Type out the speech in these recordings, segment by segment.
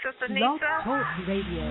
Sister Blog Nisa. Talk Radio.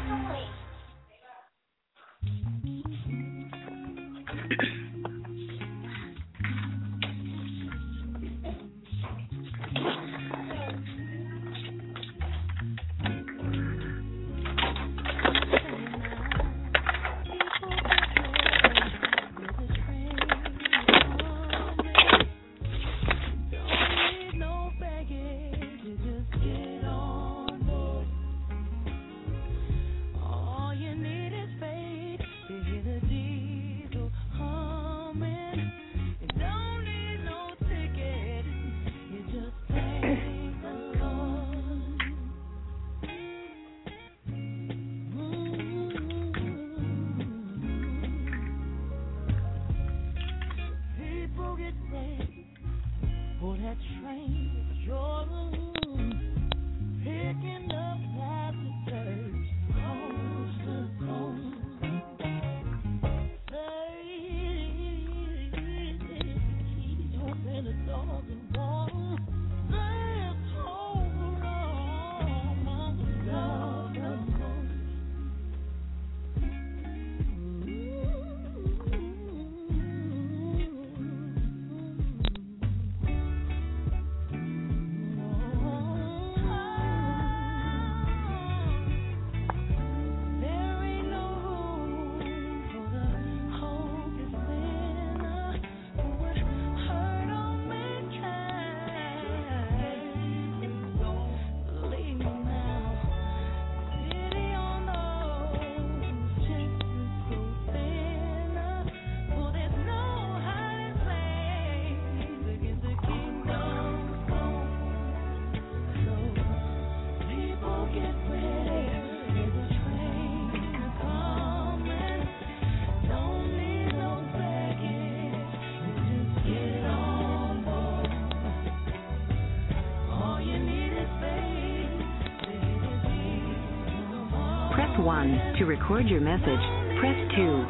Press 1 to record your message. Press 2.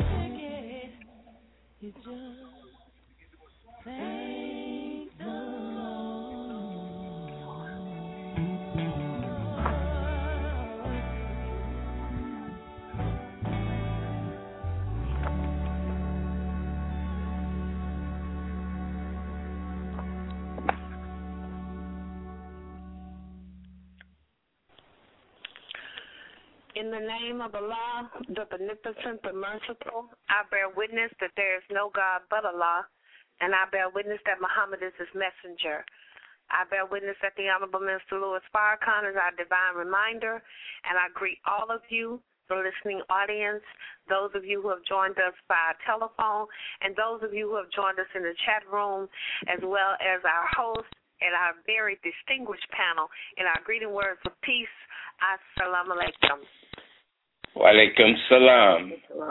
In the name of Allah, the Beneficent, the Merciful, I bear witness that there is no God but Allah, and I bear witness that Muhammad is his messenger. I bear witness that the Honorable Minister Louis Farrakhan is our divine reminder, and I greet all of you, the listening audience, those of you who have joined us by telephone, and those of you who have joined us in the chat room, as well as our host and our very distinguished panel in our greeting words of peace. Assalamu alaikum. Wa alaikum salam.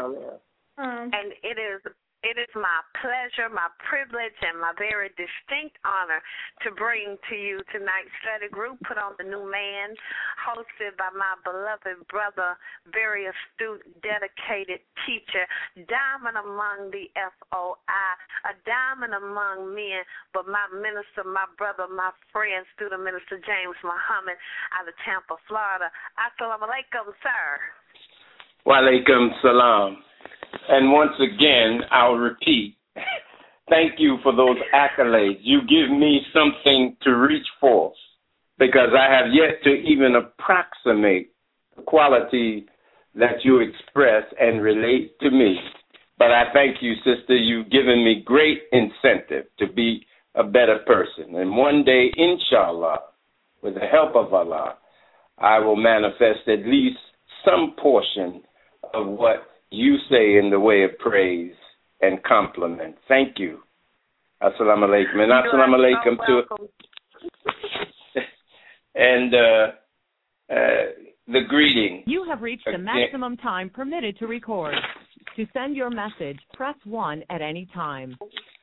And it is my pleasure, my privilege, and my very distinct honor to bring to you tonight's study group put on the New Man, hosted by my beloved brother, very astute, dedicated teacher, diamond among the FOI, a diamond among men, but my minister, my brother, my friend, student minister James Muhammad out of Tampa, Florida. Assalamu alaikum, sir. Wa alaikum salam. And once again, I'll repeat, thank you for those accolades. You give me something to reach for because I have yet to even approximate the quality that you express and relate to me. But I thank you, sister. You've given me great incentive to be a better person. And one day, inshallah, with the help of Allah, I will manifest at least some portion of what you say in the way of praise and compliment. Thank you. Assalamu alaikum. And assalamu alaikum to and the greeting. You have reached the maximum time permitted to record. To send your message, press 1 at any time.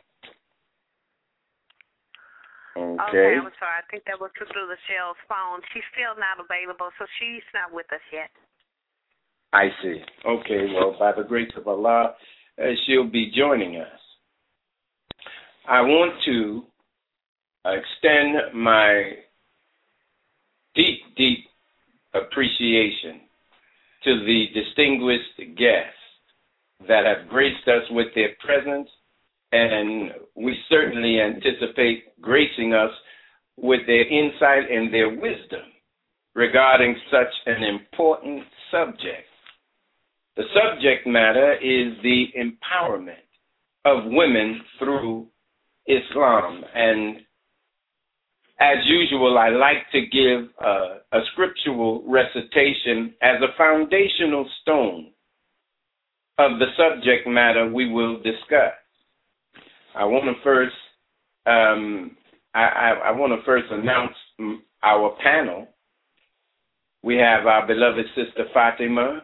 Okay, I'm sorry. I think that was through Lachelle's phone. She's still not available, so she's not with us yet. I see. Okay, well, by the grace of Allah, she'll be joining us. I want to extend my deep, deep appreciation to the distinguished guests that have graced us with their presence, and we certainly anticipate gracing us with their insight and their wisdom regarding such an important subject. The subject matter is the empowerment of women through Islam. And as usual, I like to give a scriptural recitation as a foundational stone of the subject matter we will discuss. I want to first announce our panel. We have our beloved Sister Fatima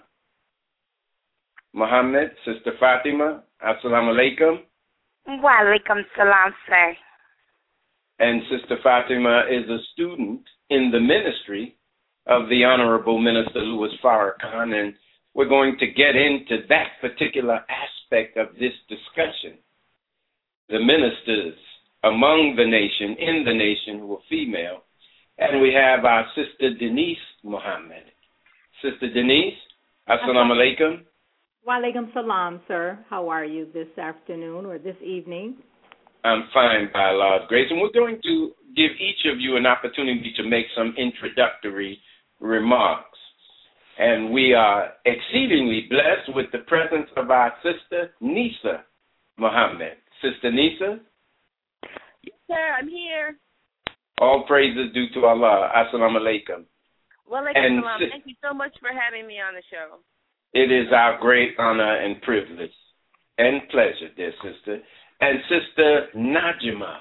Muhammad. Sister Fatima, assalamu alaikum. Wa alaikum salam, sir. And Sister Fatima is a student in the ministry of the Honorable Minister Louis Farrakhan, and we're going to get into that particular aspect of this discussion. The ministers among the nation, in the nation, who are female, and we have our Sister Denise Muhammad. Sister Denise, assalamu alaikum. Wa alaikum salam, sir. How are you this afternoon or this evening? I'm fine, by Allah's grace. And we're going to give each of you an opportunity to make some introductory remarks. And we are exceedingly blessed with the presence of our Sister Nisa Muhammad. Sister Nisa? Yes, sir, I'm here. All praises due to Allah. Assalamu alaikum. Wa alaikum salam. Thank you so much for having me on the show. It is our great honor and privilege and pleasure, dear sister. And Sister Najima,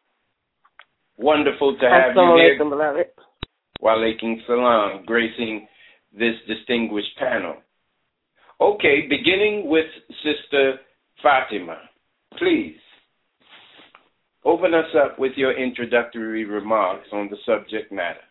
wonderful to have you here. Beloved. Wa alaikum salam, gracing this distinguished panel. Okay, beginning with Sister Fatima, please open us up with your introductory remarks on the subject matter.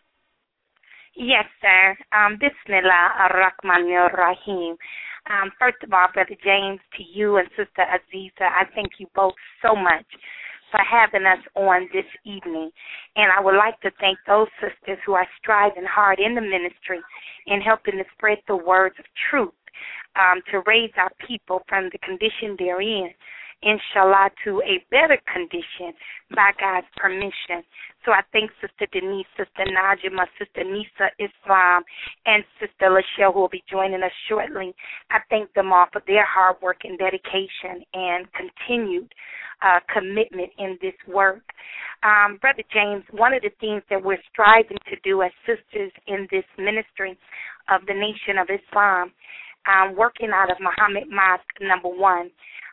Yes, sir. Bismillah ar-Rahman ar-Rahim. First of all, Brother James, to you and Sister Aziza, I thank you both so much for having us on this evening. And I would like to thank those sisters who are striving hard in the ministry in helping to spread the words of truth, to raise our people from the condition they're in, inshallah, to a better condition by God's permission. So I thank Sister Denise, Sister Najima, Sister Nisa Islam, and Sister Lachelle, who will be joining us shortly. I thank them all for their hard work and dedication and continued commitment in this work. Brother James, one of the things that we're striving to do as sisters in this ministry of the Nation of Islam, working out of Muhammad Mosque number 1,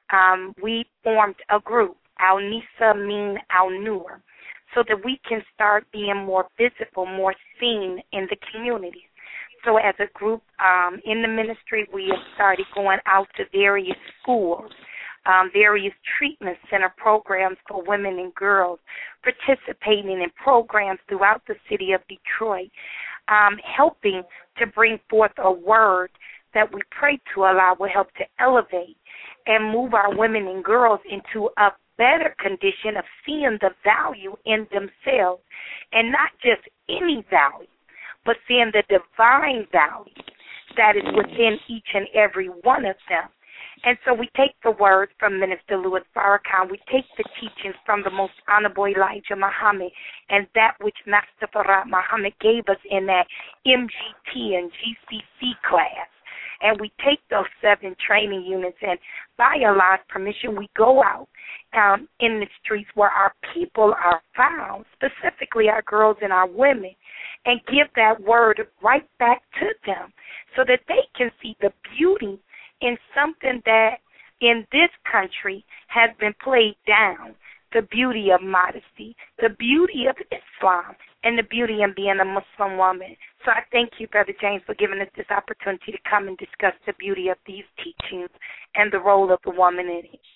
we formed a group, Al-Nisa Min Al-Nur, so that we can start being more visible, more seen in the community. So as a group in the ministry, we have started going out to various schools, various treatment center programs for women and girls, participating in programs throughout the city of Detroit, helping to bring forth a word that we pray to Allah will help to elevate and move our women and girls into a better condition of seeing the value in themselves, and not just any value, but seeing the divine value that is within each and every one of them. And so we take the words from Minister Louis Farrakhan, we take the teachings from the most honorable Elijah Muhammad, and that which Master Farad Muhammad gave us in that MGT and GCC class. And we take those 7 training units, and by Allah's permission, we go out in the streets where our people are found, specifically our girls and our women, and give that word right back to them so that they can see the beauty in something that in this country has been played down, the beauty of modesty, the beauty of Islam, and the beauty in being a Muslim woman. So I thank you, Brother James, for giving us this opportunity to come and discuss the beauty of these teachings and the role of the woman in it.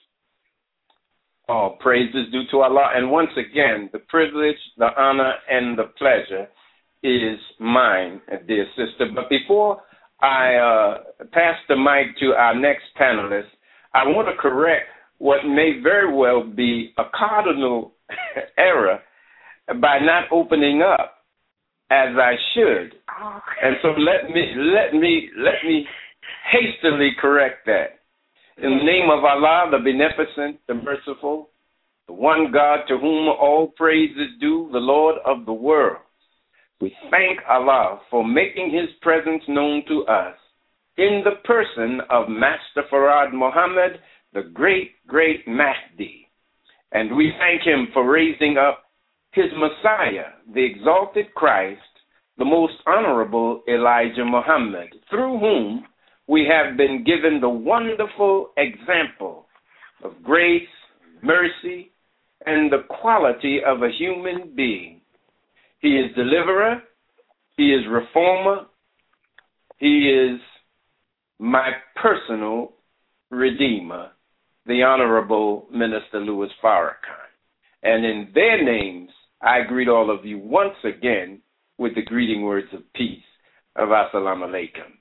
All praises due to Allah. And once again, the privilege, the honor, and the pleasure is mine, dear sister. But before I pass the mic to our next panelist, I want to correct what may very well be a cardinal error by not opening up as I should. And so let me hastily correct that. In the name of Allah, the Beneficent, the Merciful, the one God to whom all praise is due, the Lord of the world, we thank Allah for making his presence known to us in the person of Master Farad Muhammad, the great Mahdi. And we thank him for raising up his Messiah, the exalted Christ, the most honorable Elijah Muhammad, through whom we have been given the wonderful example of grace, mercy, and the quality of a human being. He is deliverer, he is reformer, he is my personal redeemer, the Honorable Minister Louis Farrakhan. And in their names, I greet all of you once again with the greeting words of peace, of Assalamu Alaikum.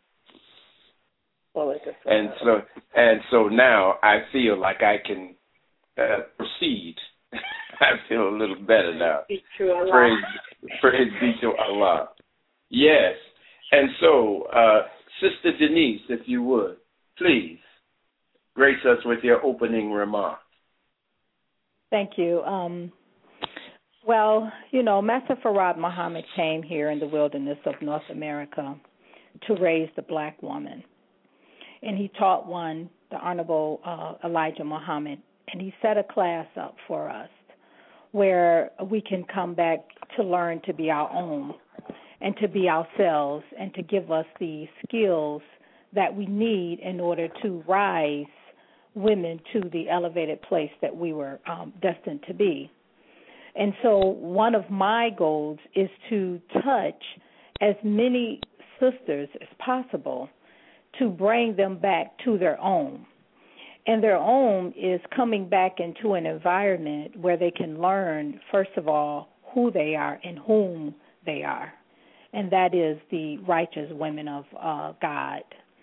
And so now I feel like I can proceed. I feel a little better now. Praise be to Allah. Yes. And so, Sister Denise, if you would, please grace us with your opening remarks. Thank you. Well, Master Farad Muhammad came here in the wilderness of North America to raise the black woman. And he taught one, the Honorable Elijah Muhammad, and he set a class up for us where we can come back to learn to be our own and to be ourselves and to give us the skills that we need in order to rise women to the elevated place that we were destined to be. And so one of my goals is to touch as many sisters as possible to bring them back to their own. And their own is coming back into an environment where they can learn, first of all, who they are and whom they are. And that is the righteous women of God.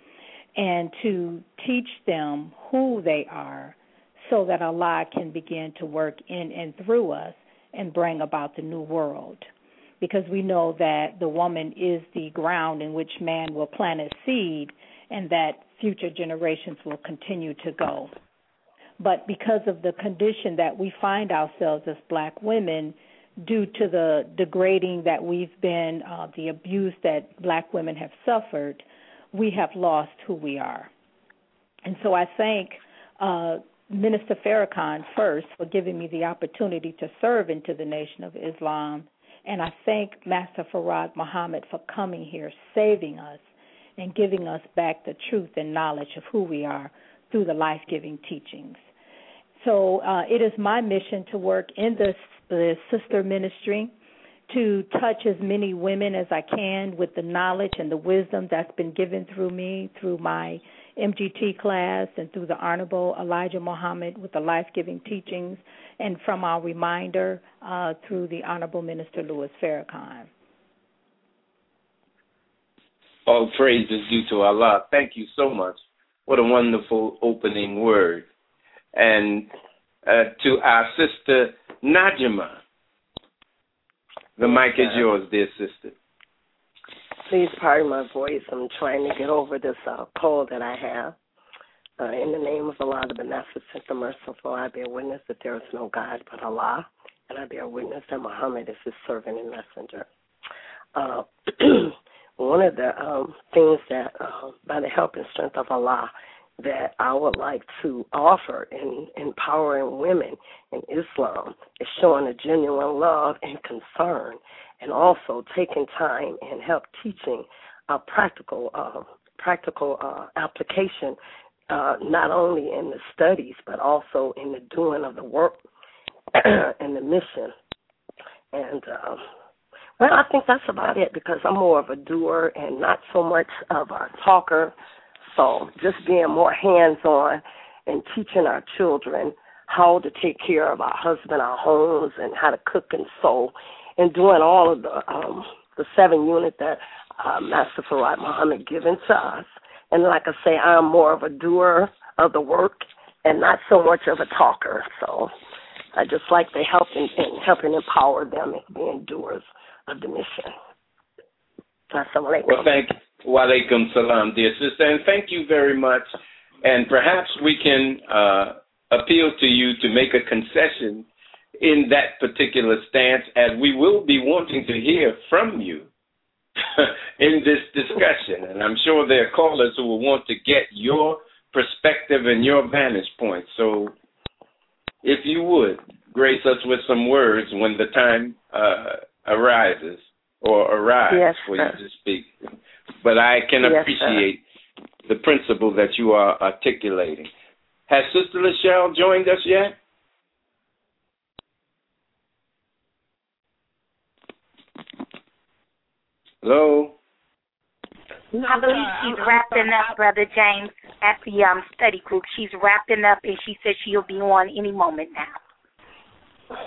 And to teach them who they are so that Allah can begin to work in and through us and bring about the new world. Because we know that the woman is the ground in which man will plant a seed and that future generations will continue to go. But because of the condition that we find ourselves as black women, due to the degrading that we've been, the abuse that black women have suffered, we have lost who we are. And so I thank Minister Farrakhan first for giving me the opportunity to serve into the Nation of Islam. And I thank Master Farad Muhammad for coming here, saving us, and giving us back the truth and knowledge of who we are through the life-giving teachings. So it is my mission to work in the sister ministry, to touch as many women as I can with the knowledge and the wisdom that's been given through me, through my MGT class, and through the Honorable Elijah Muhammad with the life-giving teachings, and from our reminder through the Honorable Minister Louis Farrakhan. All praise is due to Allah. Thank you so much. What a wonderful opening word. And to our sister Najima, the mic is yours, dear sister. Please pardon my voice. I'm trying to get over this cold that I have. In the name of Allah, the Beneficent, the Merciful, I bear witness that there is no God but Allah, and I bear witness that Muhammad is his servant and messenger. One of the things that, by the help and strength of Allah, that I would like to offer in empowering women in Islam is showing a genuine love and concern, and also taking time and help teaching a practical application, not only in the studies but also in the doing of the work and the mission. And well, I think that's about it, because I'm more of a doer and not so much of a talker. So just being more hands-on and teaching our children how to take care of our husband, our homes, and how to cook and sew, and doing all of the 7 units that Master Farad Muhammad given to us. And like I say, I'm more of a doer of the work and not so much of a talker. So I just like to help and empower them in being doers of the mission. Assalamu alaikum. Well, thank you. Wa alaikum salam, dear sister, and thank you very much. And perhaps we can appeal to you to make a concession in that particular stance, as we will be wanting to hear from you in this discussion. And I'm sure there are callers who will want to get your perspective and your vantage point. So if you would, grace us with some words when the time arises or arrives for you to speak. But I can appreciate the principle that you are articulating. Has Sister Lachelle joined us yet? Hello? No, I believe she's wrapping up, Brother James, at the study group. She's wrapping up, and she says she'll be on any moment now.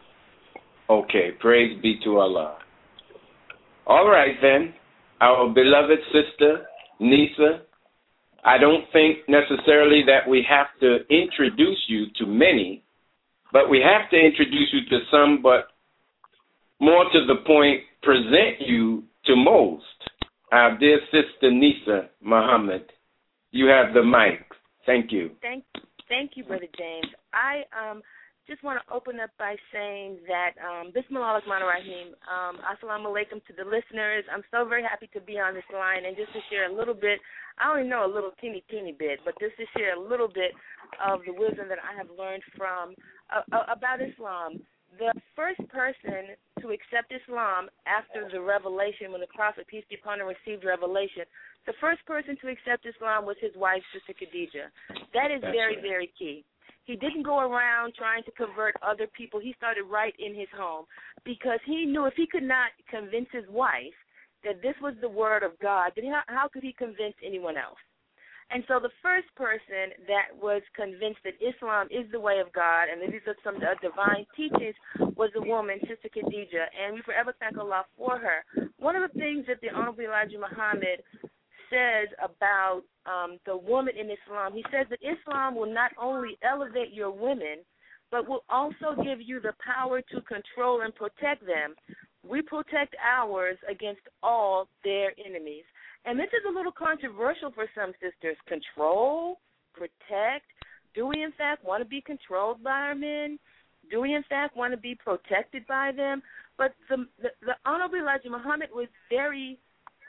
Okay, praise be to Allah. All right, then. Our beloved sister, Nisa, I don't think necessarily that we have to introduce you to many, but we have to introduce you to some, but more to the point, present you to most. Our dear sister, Nisa Muhammad, you have the mic. Thank you. Thank you, Brother James. I just want to open up by saying that Bismillah ar-Rahman ar-Rahim, assalamu alaikum to the listeners. I'm so very happy to be on this line and just to share a little bit. I only know a little teeny bit, but just to share a little bit of the wisdom that I have learned from about Islam. The first person to accept Islam after the revelation, when the Prophet, peace be upon him, received revelation, the first person to accept Islam was his wife, Sister Khadijah. That is very, very key. He didn't go around trying to convert other people. He started right in his home because he knew if he could not convince his wife that this was the word of God, then how could he convince anyone else? And so the first person that was convinced that Islam is the way of God and that these are some divine teachings was a woman, Sister Khadijah, and we forever thank Allah for her. One of the things that the Honorable Elijah Muhammad says about the woman in Islam, he says that Islam will not only elevate your women, but will also give you the power to control and protect them. We protect ours against all their enemies. And this is a little controversial for some sisters. Control, protect. Do we, in fact, want to be controlled by our men? Do we, in fact, want to be protected by them? But the Honorable Elijah Muhammad was very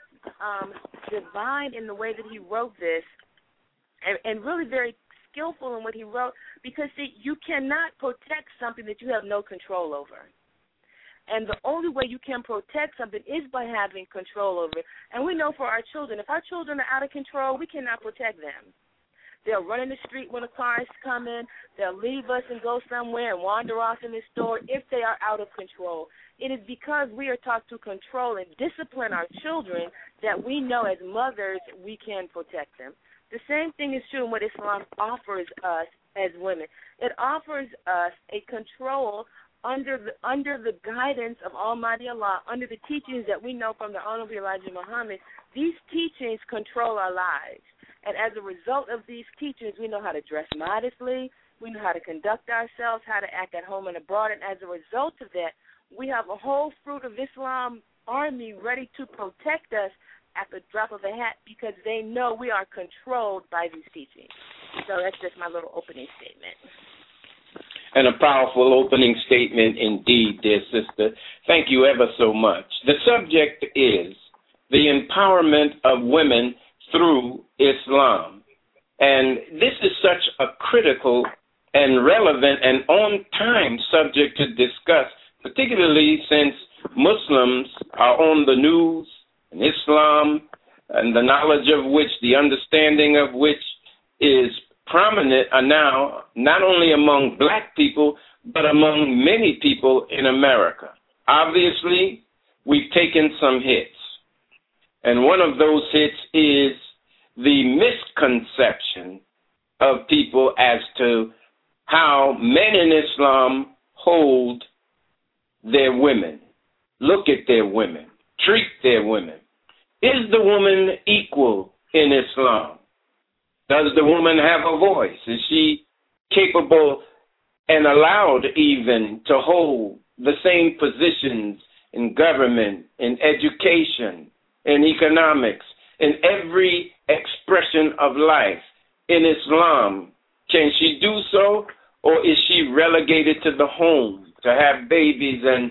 divine in the way that he wrote this and really very skillful in what he wrote because, see, you cannot protect something that you have no control over. And the only way you can protect something is by having control over it. And we know for our children, if our children are out of control, we cannot protect them. They'll run in the street when the cars come in. They'll leave us and go somewhere and wander off in the store if they are out of control. It is because we are taught to control and discipline our children that we know as mothers we can protect them. The same thing is true in what Islam offers us as women. It offers us a control under the guidance of Almighty Allah, under the teachings that we know from the Honorable Elijah Muhammad. These teachings control our lives. And as a result of these teachings, we know how to dress modestly, we know how to conduct ourselves, how to act at home and abroad. And as a result of that, we have a whole Fruit of Islam army ready to protect us at the drop of a hat because they know we are controlled by these teachings. So that's just my little opening statement. And a powerful opening statement indeed, dear sister. Thank you ever so much. The subject is the empowerment of women through Islam. And this is such a critical and relevant and on-time subject to discuss, particularly since Muslims are on the news, and Islam, and the knowledge of which, the understanding of which is prominent are now not only among black people, but among many people in America. Obviously, we've taken some hits. And one of those hits is the misconception of people as to how men in Islam hold their women, look at their women, treat their women. Is the woman equal in Islam? Does the woman have a voice? Is she capable and allowed even to hold the same positions in government, in education, in economics, in every expression of life. In Islam, can she do so, or is she relegated to the home to have babies and,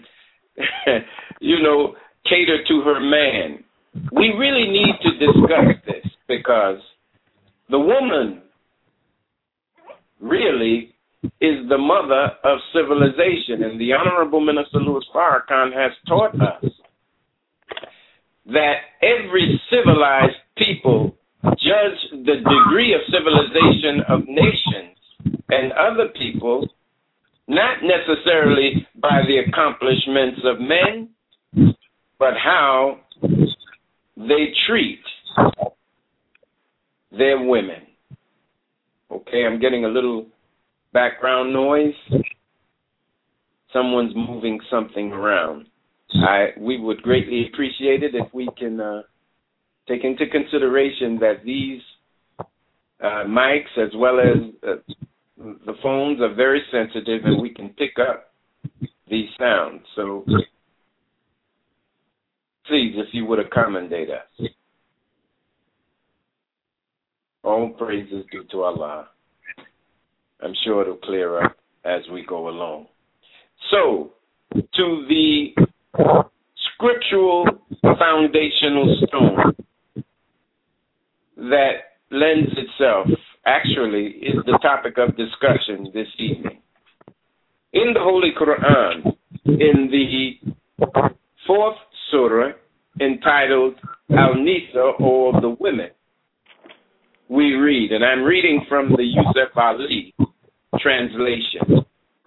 cater to her man? We really need to discuss this, because the woman really is the mother of civilization, and the Honorable Minister Louis Farrakhan has taught us that every civilized people judge the degree of civilization of nations and other people not necessarily by the accomplishments of men, but how they treat their women. Okay, I'm getting a little background noise. Someone's moving something around. We would greatly appreciate it if we can take into consideration that these mics, as well as the phones, are very sensitive, and we can pick up these sounds. So please, if you would accommodate us. All praises due to Allah. I'm sure it'll clear up as we go along. So, to the scriptural foundational stone that lends itself, actually, is the topic of discussion this evening. In the Holy Quran, in the 4th surah, entitled Al-Nisa, or the Women, we read, and I'm reading from the Yusuf Ali translation: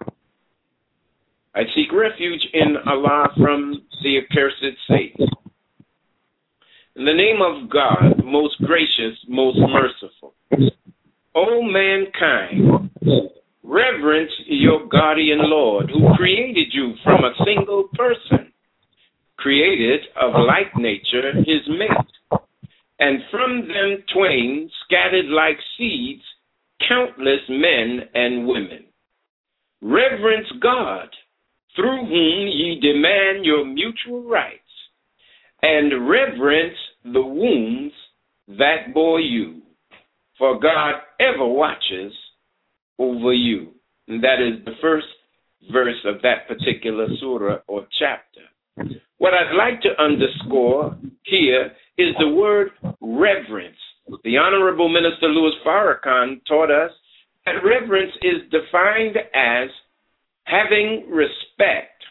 I seek refuge in Allah from the accursed Satan. In the name of God, most gracious, most merciful. O mankind, reverence your guardian Lord, who created you from a single person, created of like nature his mate, and from them twain scattered like seeds countless men and women. Reverence God, through whom ye demand your mutual rights, and reverence the wombs that bore you, for God ever watches over you. And that is the first verse of that particular surah or chapter. What I'd like to underscore here is the word reverence. The Honorable Minister Louis Farrakhan taught us that reverence is defined as having respect,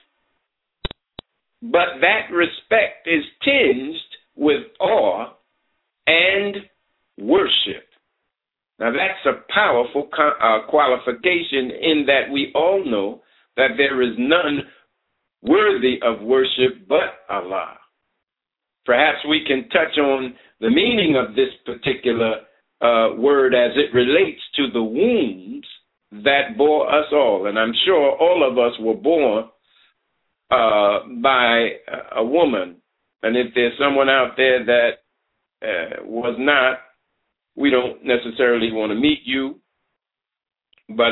but that respect is tinged with awe and worship. Now that's a powerful qualification, in that we all know that there is none worthy of worship but Allah. Perhaps we can touch on the meaning of this particular word as it relates to the wombs that bore us all. And I'm sure all of us were born by a woman. And if there's someone out there that was not, we don't necessarily want to meet you. But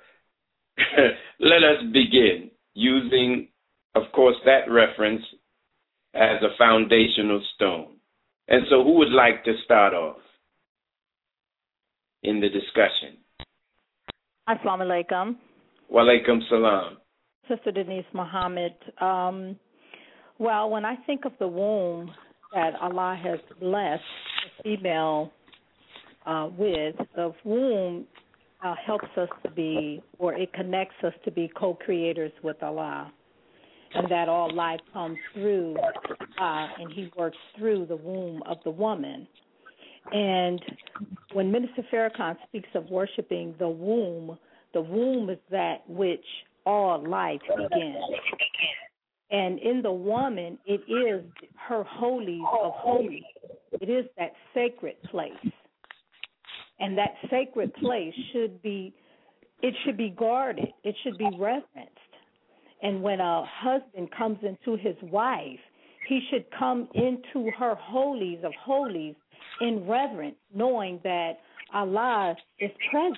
let us begin using, of course, that reference as a foundational stone. And so who would like to start off in the discussion? Assalamu alaikum. Wa alaikum salam. Sister Denise Muhammad. Well, when I think of the womb that Allah has blessed the female with, the womb helps us to be, or it connects us to be co-creators with Allah, and that all life comes through Allah, and He works through the womb of the woman. And when Minister Farrakhan speaks of worshiping the womb is that which all life begins. And in the woman, it is her holies of holies. It is that sacred place. And that sacred place should be guarded. It should be reverenced. And when a husband comes into his wife, he should come into her holies of holies in reverence, knowing that Allah is present.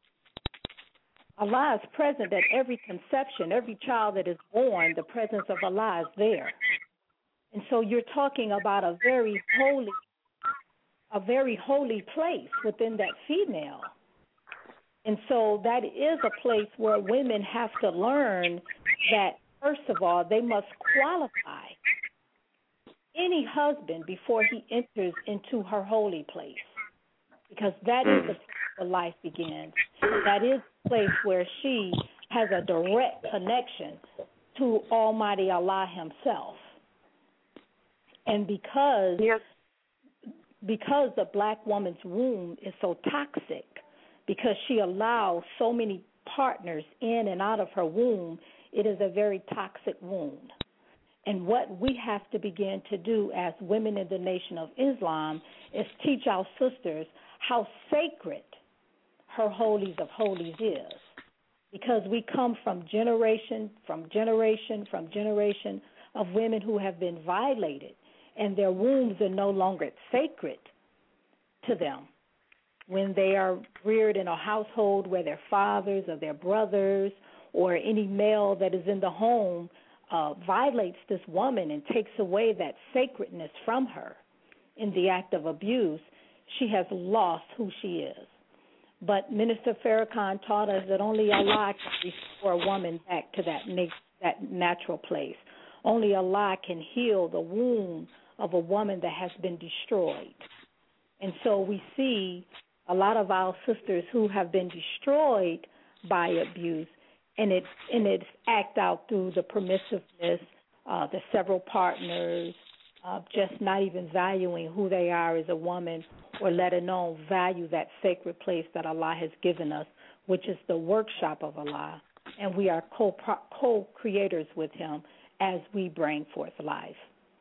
Allah is present at every conception, every child that is born. The presence of Allah is there. And so you're talking about a very holy place within that female. And so that is a place where women have to learn that, first of all, they must qualify any husband before he enters into her holy place, because that is the place where life begins. That is the place where she has a direct connection to Almighty Allah himself. And because the black woman's womb is so toxic, because she allows so many partners in and out of her womb, it is a very toxic wound. And what we have to begin to do as women in the Nation of Islam is teach our sisters how sacred her holies of holies is. Because we come from generation of women who have been violated, and their wombs are no longer sacred to them. When they are reared in a household where their fathers or their brothers or any male that is in the home violates this woman and takes away that sacredness from her in the act of abuse, she has lost who she is. But Minister Farrakhan taught us that only Allah can restore a woman back to that natural place. Only Allah can heal the womb of a woman that has been destroyed. And so we see a lot of our sisters who have been destroyed by abuse, and it's act out through the permissiveness, the several partners, just not even valuing who they are as a woman, or let alone value that sacred place that Allah has given us, which is the workshop of Allah, and we are co-creators with Him as we bring forth life.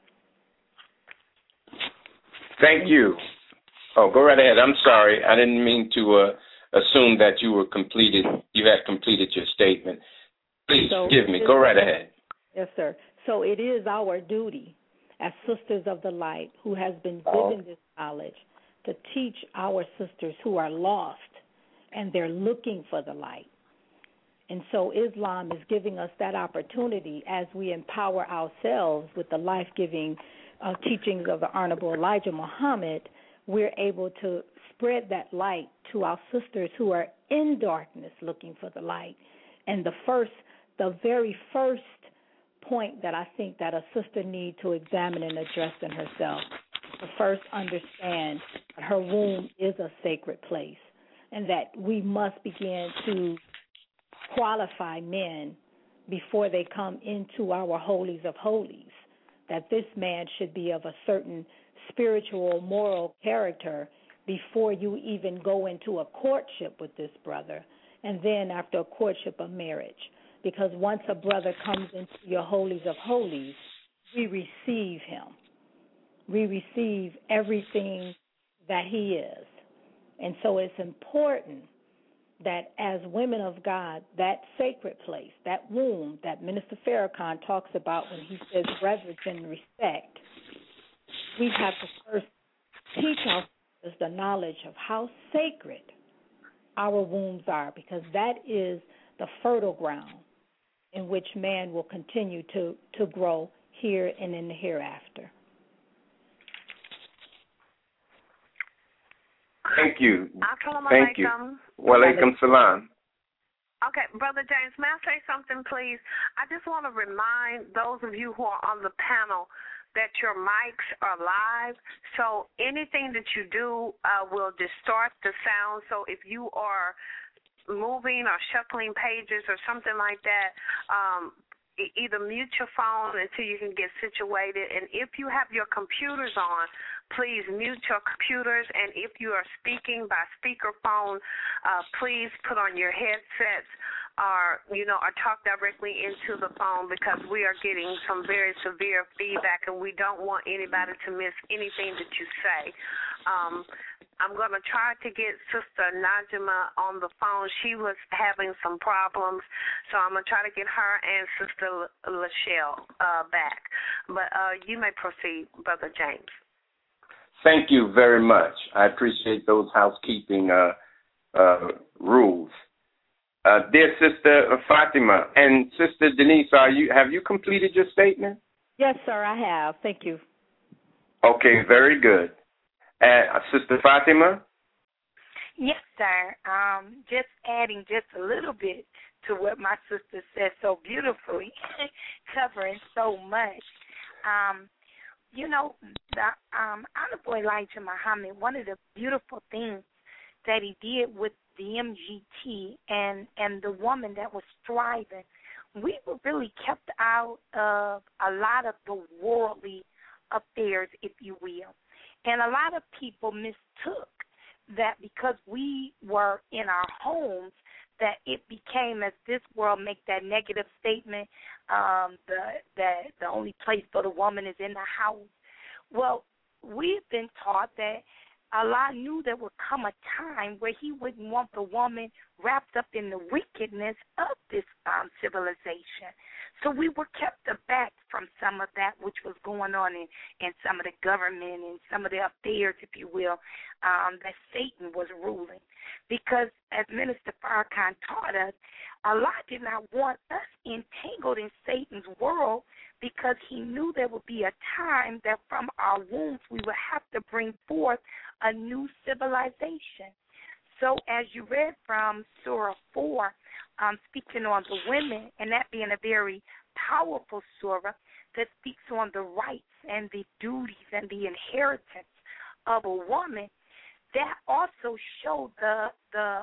Thank you. Oh, go right ahead. I'm sorry. I didn't mean to assume that you had completed your statement. Please forgive me. Go right ahead. Yes, sir. So it is our duty as sisters of the light who has been given this knowledge to teach our sisters who are lost and they're looking for the light. And so Islam is giving us that opportunity as we empower ourselves with the life-giving teachings of the Honorable Elijah Muhammad. We're able to spread that light to our sisters who are in darkness looking for the light. And the very first point that I think that a sister needs to examine and address in herself, to first understand that her womb is a sacred place, and that we must begin to qualify men before they come into our holies of holies, that this man should be of a certain spiritual, moral character before you even go into a courtship with this brother, and then after a courtship, a marriage. Because once a brother comes into your holies of holies, we receive him. We receive everything that he is. And so it's important that as women of God, that sacred place, that womb that Minister Farrakhan talks about when he says reverence and respect, we have to first teach ourselves the knowledge of how sacred our wombs are, because that is the fertile ground in which man will continue to grow here and in the hereafter. Thank you. Thank you. Wa alaikum salam. Okay, Brother James, may I say something, please? I just want to remind those of you who are on the panel that your mics are live, so anything that you do will distort the sound. So if you are moving or shuffling pages or something like that, either mute your phone until you can get situated. And if you have your computers on, please mute your computers. And if you are speaking by speakerphone, please put on your headsets or talk directly into the phone, because we are getting some very severe feedback and we don't want anybody to miss anything that you say. I'm going to try to get Sister Najima on the phone. She was having some problems, so I'm going to try to get her and Sister Lachelle back. But you may proceed, Brother James. Thank you very much. I appreciate those housekeeping rules. Dear Sister Fatima and Sister Denise, have you completed your statement? Yes, sir, I have. Thank you. Okay, very good. Sister Fatima? Yes, sir. Just adding just a little bit to what my sister said so beautifully, covering so much. The Honorable Elijah Muhammad, one of the beautiful things that he did with the MGT and the woman that was striving, we were really kept out of a lot of the worldly affairs, if you will. And a lot of people mistook that because we were in our homes, that it became, as this world make that negative statement, the only place for the woman is in the house. Well, we've been taught that Allah knew there would come a time where he wouldn't want the woman wrapped up in the wickedness of this civilization. So we were kept aback from some of that which was going on in some of the government and some of the affairs, if you will, that Satan was ruling. Because as Minister Farrakhan taught us, Allah did not want us entangled in Satan's world, because he knew there would be a time that from our wombs we would have to bring forth a new civilization. So as you read from Surah 4, speaking on the women, and that being a very powerful surah that speaks on the rights and the duties and the inheritance of a woman, that also showed the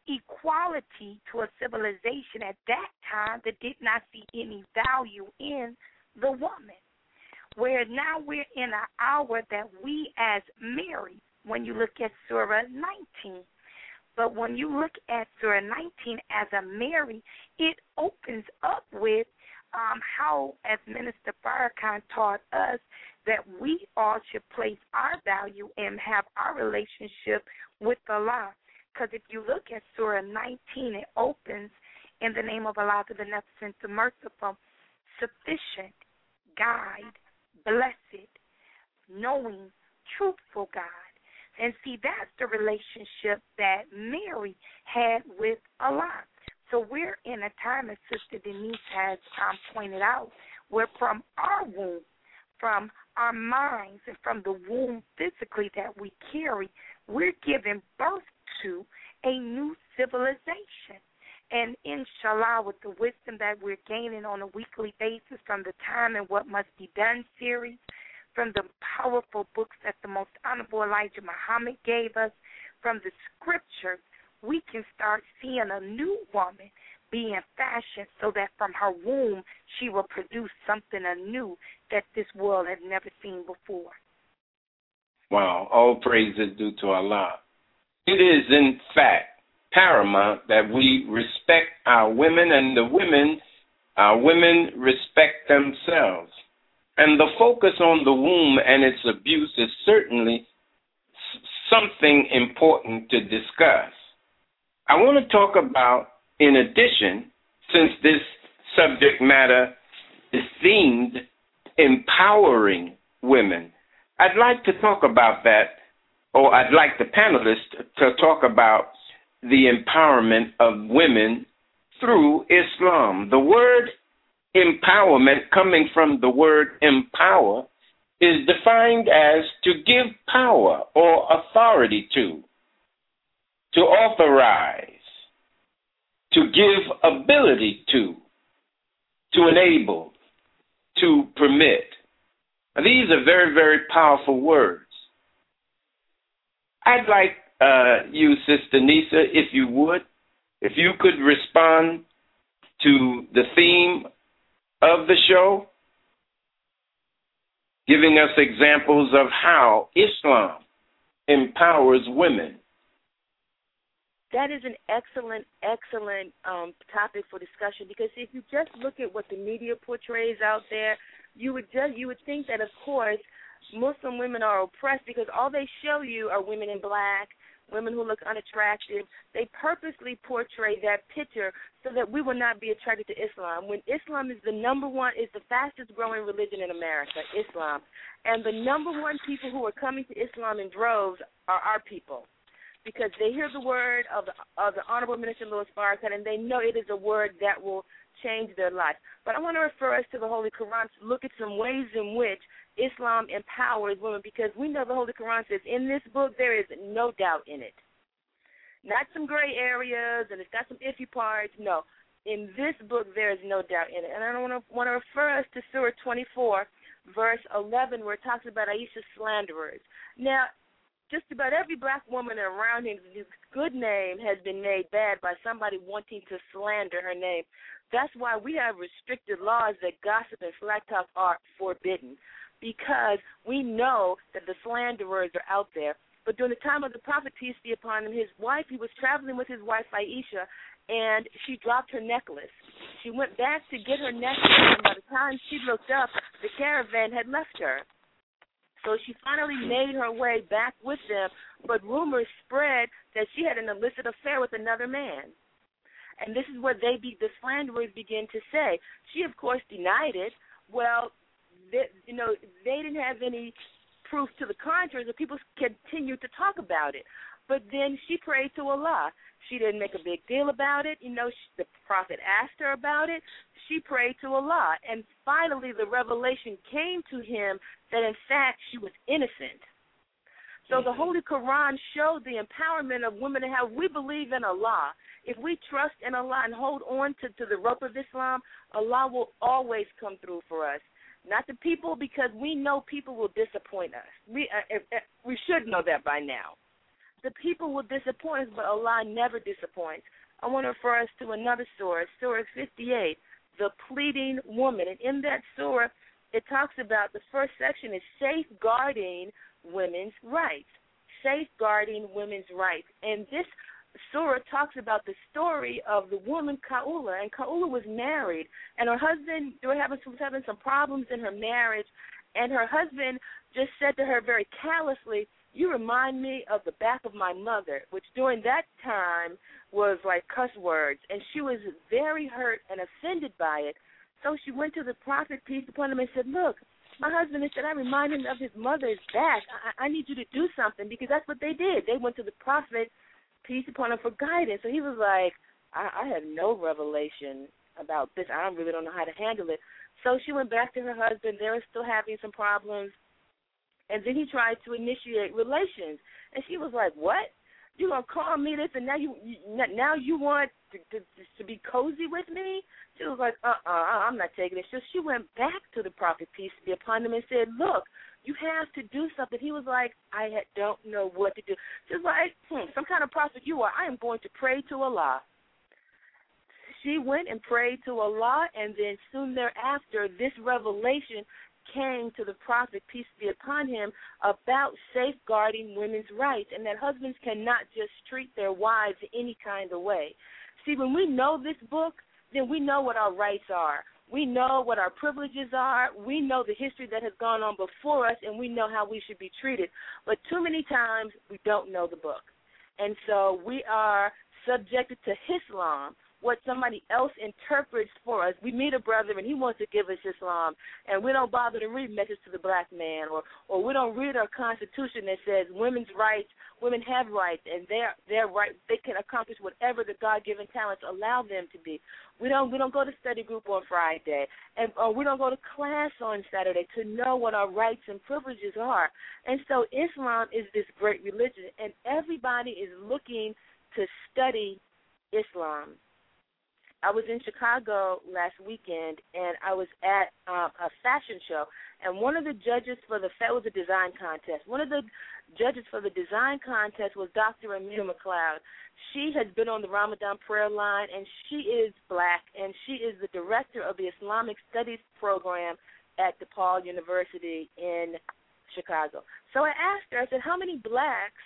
equality to a civilization at that time that did not see any value in the woman. Where now we're in an hour that we as married, when you look at Surah 19, but when you look at Surah 19 as a married, it opens up with how, as Minister Farrakhan taught us, that we all should place our value and have our relationship with Allah. Because if you look at Surah 19, it opens, in the name of Allah, the Beneficent, the Merciful, sufficient, guide, blessed, knowing, truthful God. And see, that's the relationship that Mary had with Allah. So we're in a time, as Sister Denise has pointed out, where from our womb, from our minds, and from the womb physically that we carry, we're giving birth to a new civilization. And inshallah, with the wisdom that we're gaining on a weekly basis from the Time and What Must Be Done series, from the powerful books that the Most Honorable Elijah Muhammad gave us, from the scriptures, we can start seeing a new woman being fashioned so that from her womb she will produce something anew that this world has never seen before. Wow, all praise is due to Allah. It is, in fact, paramount that we respect our women, and our women respect themselves. And the focus on the womb and its abuse is certainly something important to discuss. I want to talk about, in addition, since this subject matter is themed empowering women, I'd like to talk about that, or I'd like the panelists to talk about the empowerment of women through Islam. The word empowerment, coming from the word empower, is defined as to give power or authority to authorize, to give ability to enable, to permit. Now, these are very, very powerful words. I'd like you, Sister Nisa, if you could respond to the theme of the show, giving us examples of how Islam empowers women. That is an excellent topic for discussion, because if you just look at what the media portrays out there, you would think that, of course, Muslim women are oppressed because all they show you are women in black, women who look unattractive. They purposely portray that picture so that we will not be attracted to Islam. When Islam is is the fastest growing religion in America, Islam. And the number one people who are coming to Islam in droves are our people. because they hear the word of the Honorable Minister Louis Farrakhan, and they know it is a word that will change their life. But I want to refer us to the Holy Quran to look at some ways in which Islam empowers women, because we know the Holy Quran says in this book there is no doubt in it. Not some gray areas and it's got some iffy parts. No. In this book there is no doubt in it. And I want to refer us to Surah 24, verse 11, where it talks about Aisha's slanderers. Now, just about every black woman around him, his good name has been made bad by somebody wanting to slander her name. That's why we have restricted laws that gossip and slack talk are forbidden, because we know that the slanderers are out there. But during the time of the Prophet, peace be upon him, his wife, he was traveling with his wife Aisha, and she dropped her necklace. She went back to get her necklace, and by the time she looked up, the caravan had left her. So she finally made her way back with them, but rumors spread that she had an illicit affair with another man. And this is what the slanderers begin to say. She, of course, denied it. Well, they didn't have any proof to the contrary, so people continued to talk about it. But then she prayed to Allah. She didn't make a big deal about it. The Prophet asked her about it. She prayed to Allah. And finally, the revelation came to him that, in fact, she was innocent. So the Holy Quran showed the empowerment of women and how we believe in Allah. If we trust in Allah and hold on to the rope of Islam, Allah will always come through for us. Not the people, because we know people will disappoint us. We should know that by now. The people will disappoint us, but Allah never disappoints. I want to refer us to another surah, Surah 58, the pleading woman. And in that surah, it talks about, the first section is safeguarding women's rights. Safeguarding women's rights. And this surah talks about the story of the woman Kaula. And Kaula was married, and her husband was having some problems in her marriage, and her husband just said to her very callously, "You remind me of the back of my mother," which during that time was like cuss words. And she was very hurt and offended by it. So she went to the Prophet, peace upon him, and said, "Look, my husband has said I remind him of his mother's back. I need you to do something," because that's what they did. They went to the Prophet, peace upon him, for guidance. So he was like, I have no revelation about this. I really don't know how to handle it. So she went back to her husband. They were still having some problems. And then he tried to initiate relations. And she was like, "What? You're going to call me this, and now you want to be cozy with me?" She was like, I'm not taking it. So she went back to the Prophet, peace be upon him, and said, "Look, you have to do something." He was like, "I don't know what to do." She was like, some kind of prophet you are. I am going to pray to Allah. She went and prayed to Allah, and then soon thereafter, this revelation came to the Prophet, peace be upon him, about safeguarding women's rights, and that husbands cannot just treat their wives any kind of way. See, when we know this book, then we know what our rights are. We know what our privileges are. We know the history that has gone on before us, and we know how we should be treated. But too many times we don't know the book. And so we are subjected to Islam, what somebody else interprets for us. We meet a brother and he wants to give us Islam, and we don't bother to read Message to the Black Man, or we don't read our Constitution that says women's rights, women have rights, and they're right. They can accomplish whatever the God-given talents allow them to be. We don't go to study group on Friday, or we don't go to class on Saturday to know what our rights and privileges are. And so Islam is this great religion, and everybody is looking to study Islam. I was in Chicago last weekend, and I was at a fashion show, and one of the judges that was a design contest. One of the judges for the design contest was Dr. Amina McLeod. She has been on the Ramadan prayer line, and she is black, and she is the director of the Islamic Studies program at DePaul University in Chicago. So I asked her, I said, "How many blacks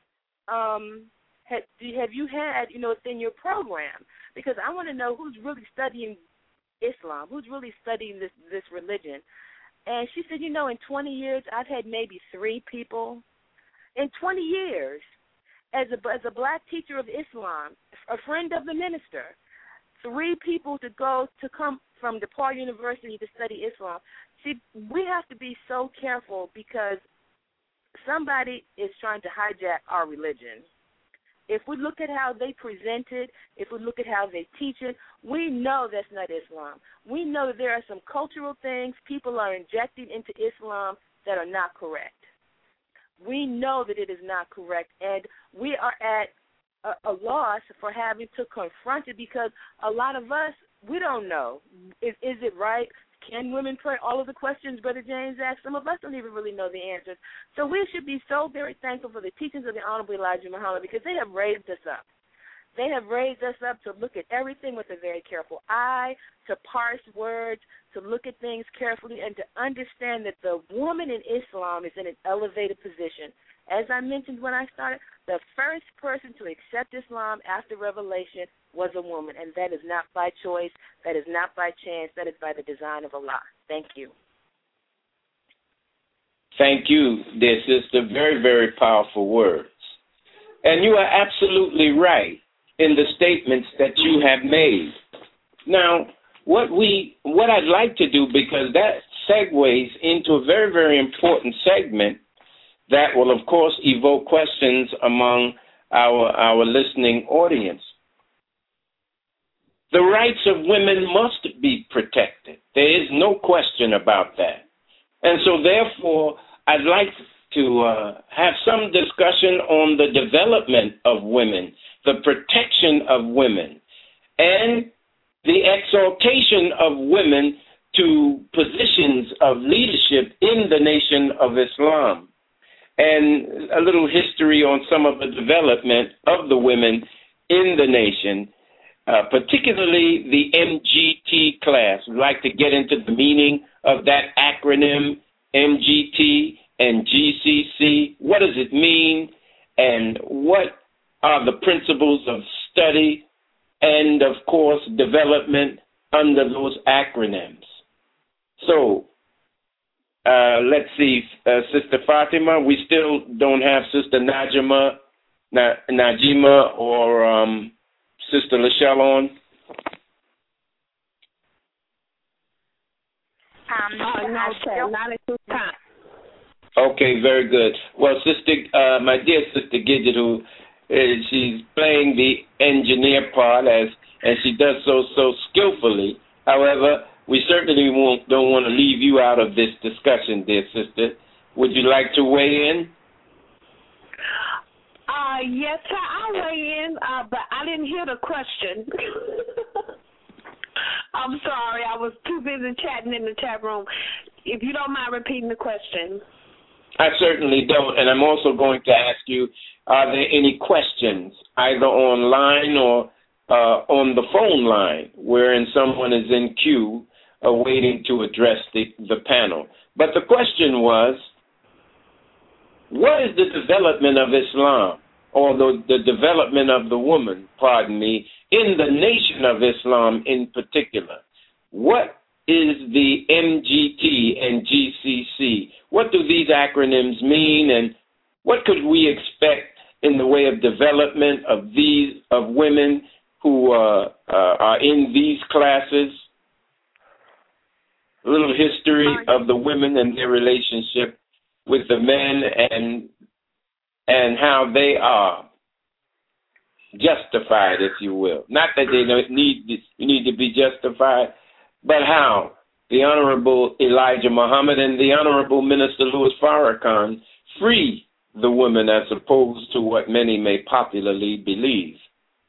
have you had, within your program? Because I want to know who's really studying Islam, who's really studying this religion." And she said, in 20 years, I've had maybe 3 people. In 20 years, as a black teacher of Islam, a friend of the minister, 3 people to come from DePaul University to study Islam. See, we have to be so careful because somebody is trying to hijack our religion. if we look at how they present it, if we look at how they teach it, we know that's not Islam. We know that there are some cultural things people are injecting into Islam that are not correct. We know that it is not correct, and we are at a loss for having to confront it because a lot of us, we don't know. Is it right? Can women pray? All of the questions Brother James asked, some of us don't even really know the answers. So we should be so very thankful for the teachings of the Honorable Elijah Muhammad because they have raised us up. They have raised us up to look at everything with a very careful eye, to parse words, to look at things carefully, and to understand that the woman in Islam is in an elevated position. As I mentioned when I started, the first person to accept Islam after revelation was a woman, and that is not by choice, that is not by chance, that is by the design of Allah. Thank you. Thank you, dear sister. Very, very powerful words. And you are absolutely right in the statements that you have made. Now, what I'd like to do, because that segues into a very, very important segment that will, of course, evoke questions among our listening audience. The rights of women must be protected. There is no question about that. And so, therefore, I'd like to have some discussion on the development of women, the protection of women, and the exaltation of women to positions of leadership in the Nation of Islam, and a little history on some of the development of the women in the nation, particularly the MGT class. We'd like to get into the meaning of that acronym, MGT and GCC. What does it mean, and what are the principles of study and, of course, development under those acronyms? So, let's see, Sister Fatima, we still don't have Sister Najima or Sister Lachelle on. No, not at this time. Okay, very good. Well, my dear Sister Gidget, who she's playing the engineer part and she does so skillfully. However, we certainly don't want to leave you out of this discussion, dear sister. Would you like to weigh in? Yes, sir, I'll weigh in, but I didn't hear the question. I'm sorry, I was too busy chatting in the chat room. If you don't mind repeating the question. I certainly don't, and I'm also going to ask you, are there any questions, either online or on the phone line, wherein someone is in queue waiting to address the panel? But the question was, what is the development of Islam, or the development of the woman, in the Nation of Islam in particular? What is the MGT and GCC? What do these acronyms mean, and what could we expect in the way of development of women who are in these classes? A little history of the women and their relationship with the men, and how they are justified, if you will. Not that they don't need to be justified, but how the Honorable Elijah Muhammad and the Honorable Minister Louis Farrakhan free the women as opposed to what many may popularly believe.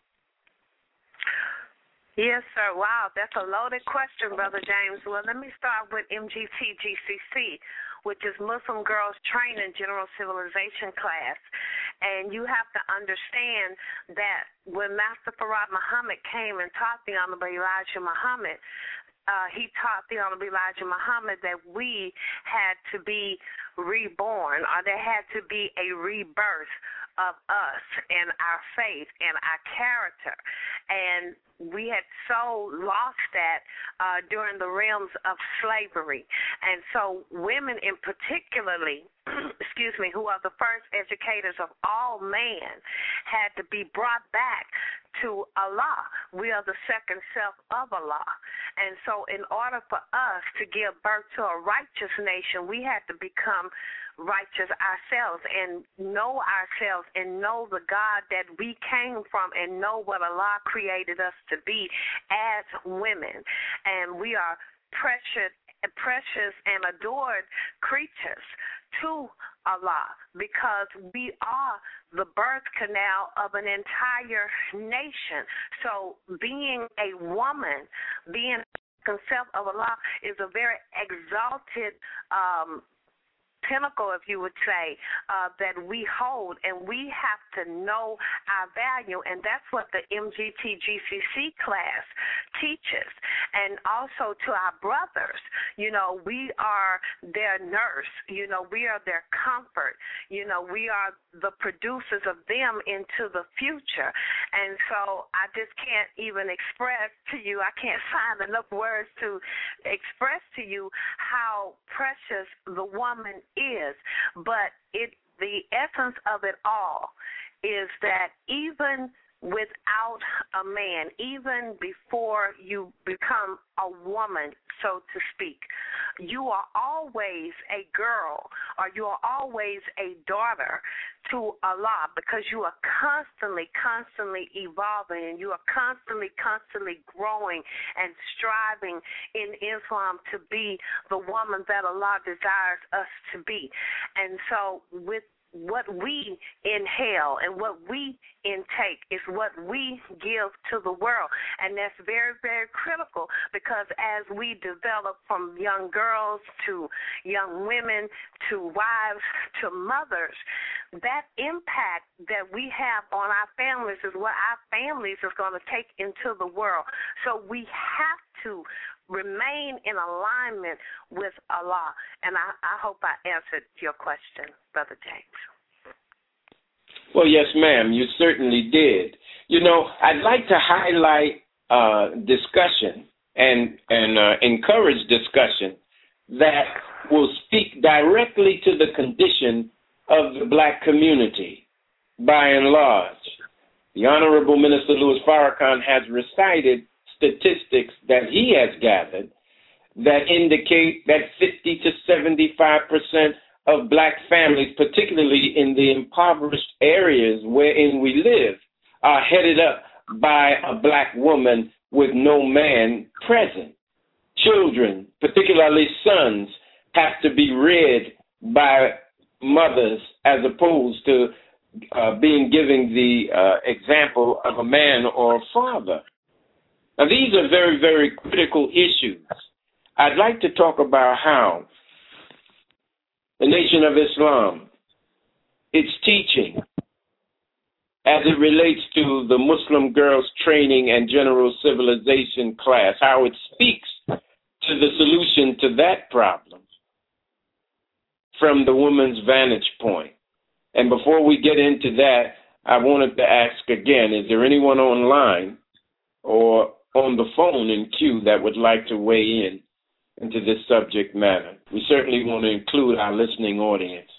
Yes, sir. Wow, that's a loaded question, Brother James. Well, let me start with MGT-GCC, which is Muslim Girls Training General Civilization Class. And you have to understand that when Master Farad Muhammad came and taught the Honorable Elijah Muhammad, he taught the Honorable Elijah Muhammad that we had to be reborn, or there had to be a rebirth of us and our faith and our character. And we had so lost that during the realms of slavery. And so women in particularly, who are the first educators of all man, had to be brought back to Allah. We are the second self of Allah. And so in order for us to give birth to a righteous nation, we had to become righteous ourselves and know ourselves and know the God that we came from and know what Allah created us to be as women. And we are precious and adored creatures to Allah because we are the birth canal of an entire nation. So being a woman, being concept of Allah is a very exalted pinnacle, if you would say, that we hold, and we have to know our value, and that's what the MGT GCC class teaches. And also to our brothers, we are their nurse, we are their comfort, we are the producers of them into the future. And so I just can't even express to you, I can't find enough words to express to you how precious the woman is. But the essence of it all is that even without a man, even before you become a woman, so to speak, you are always a girl or you are always a daughter to Allah because you are constantly evolving and you are constantly growing and striving in Islam to be the woman that Allah desires us to be. And so with what we inhale and what we intake is what we give to the world. And that's very, very critical because as we develop from young girls to young women to wives to mothers, that impact that we have on our families is what our families are going to take into the world. So we have to remain in alignment with Allah. And I hope I answered your question, Brother James. Well, yes, ma'am, you certainly did. I'd like to highlight discussion and encourage discussion that will speak directly to the condition of the black community by and large. The Honorable Minister Louis Farrakhan has recited statistics that he has gathered that indicate that 50 to 75% of black families, particularly in the impoverished areas wherein we live, are headed up by a black woman with no man present. Children, particularly sons, have to be reared by mothers as opposed to being given the example of a man or a father. Now, these are very, very critical issues. I'd like to talk about how the Nation of Islam, its teaching, as it relates to the Muslim Girls Training and General Civilization class, how it speaks to the solution to that problem from the woman's vantage point. And before we get into that, I wanted to ask again, is there anyone online or on the phone in queue that would like to weigh in into this subject matter? We certainly want to include our listening audience.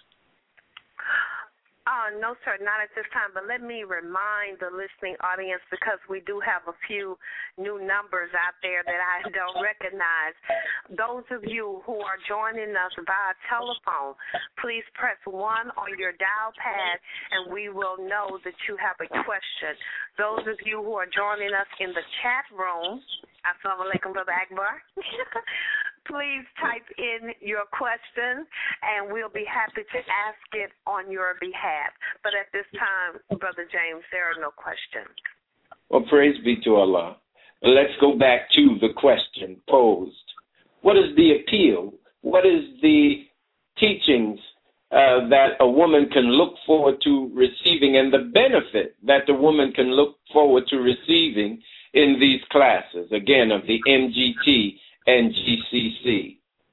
No, sir, not at this time. But let me remind the listening audience, because we do have a few new numbers out there that I don't recognize. Those of you who are joining us via telephone, please press 1 on your dial pad, and we will know that you have a question. Those of you who are joining us in the chat room, Assalamu alaikum, Brother Akbar. Please type in your question, and we'll be happy to ask it on your behalf. But at this time, Brother James, there are no questions. Well, praise be to Allah. Let's go back to the question posed. What is the appeal? What is the teachings that a woman can look forward to receiving and the benefit that the woman can look forward to receiving in these classes, again, of the MGT and GCC?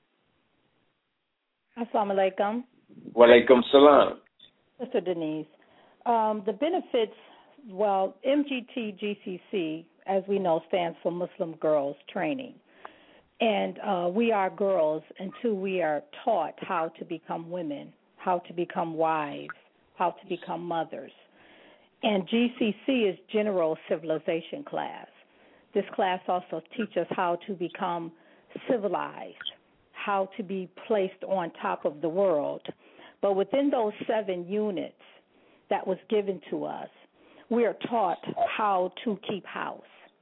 Assalamu alaikum. Wa alaikum salam. Mr. Denise, the benefits, well, MGT GCC, as we know, stands for Muslim Girls Training. And we are girls until we are taught how to become women, how to become wives, how to become mothers. And GCC is General Civilization class. This class also teaches how to become civilized, how to be placed on top of the world, But within those 7 units that was given to us, we are taught how to keep house.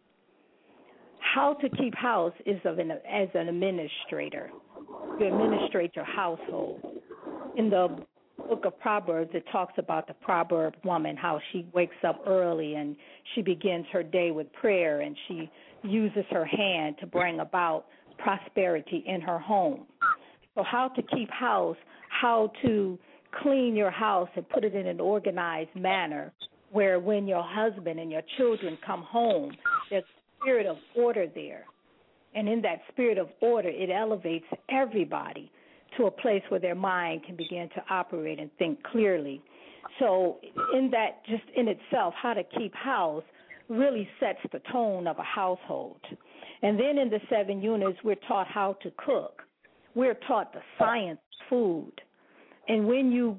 How to keep house is as an administrator. You administrate your household. In the book of Proverbs, it talks about the proverb woman, how she wakes up early and she begins her day with prayer, and she uses her hand to bring about prosperity in her home. So how to keep house, how to clean your house and put it in an organized manner where when your husband and your children come home, there's a spirit of order there. And in that spirit of order, it elevates everybody to a place where their mind can begin to operate and think clearly. So in that, just in itself, how to keep house really sets the tone of a household. And then in the 7 units, we're taught how to cook. We're taught the science of food. And when you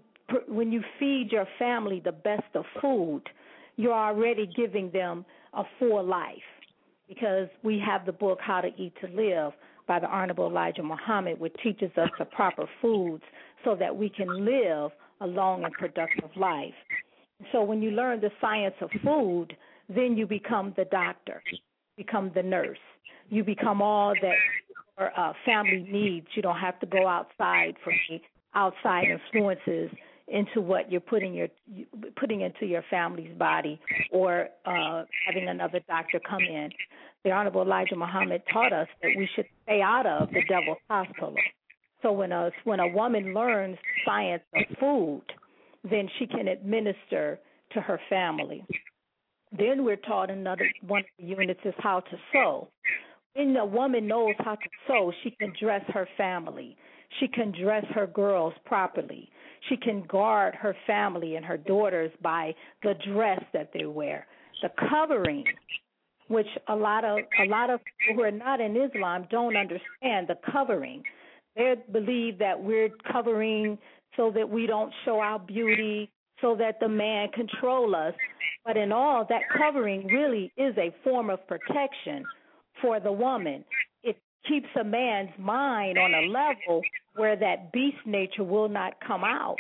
feed your family the best of food, you're already giving them a full life, because we have the book How to Eat to Live by the Honorable Elijah Muhammad, which teaches us the proper foods so that we can live a long and productive life. So when you learn the science of food, then you become the doctor, become the nurse. You become all that your family needs. You don't have to go outside for the outside influences into what you're putting into your family's body, or having another doctor come in. The Honorable Elijah Muhammad taught us that we should stay out of the devil's hospital. So when a woman learns science of food, then she can administer to her family. Then we're taught another one of the units is how to sew. When a woman knows how to sew, she can dress her family. She can dress her girls properly. She can guard her family and her daughters by the dress that they wear, the covering, which a lot of people who are not in Islam don't understand the covering. They believe that we're covering so that we don't show our beauty, so that the man control us. But in all, that covering really is a form of protection for the woman. It keeps a man's mind on a level where that beast nature will not come out.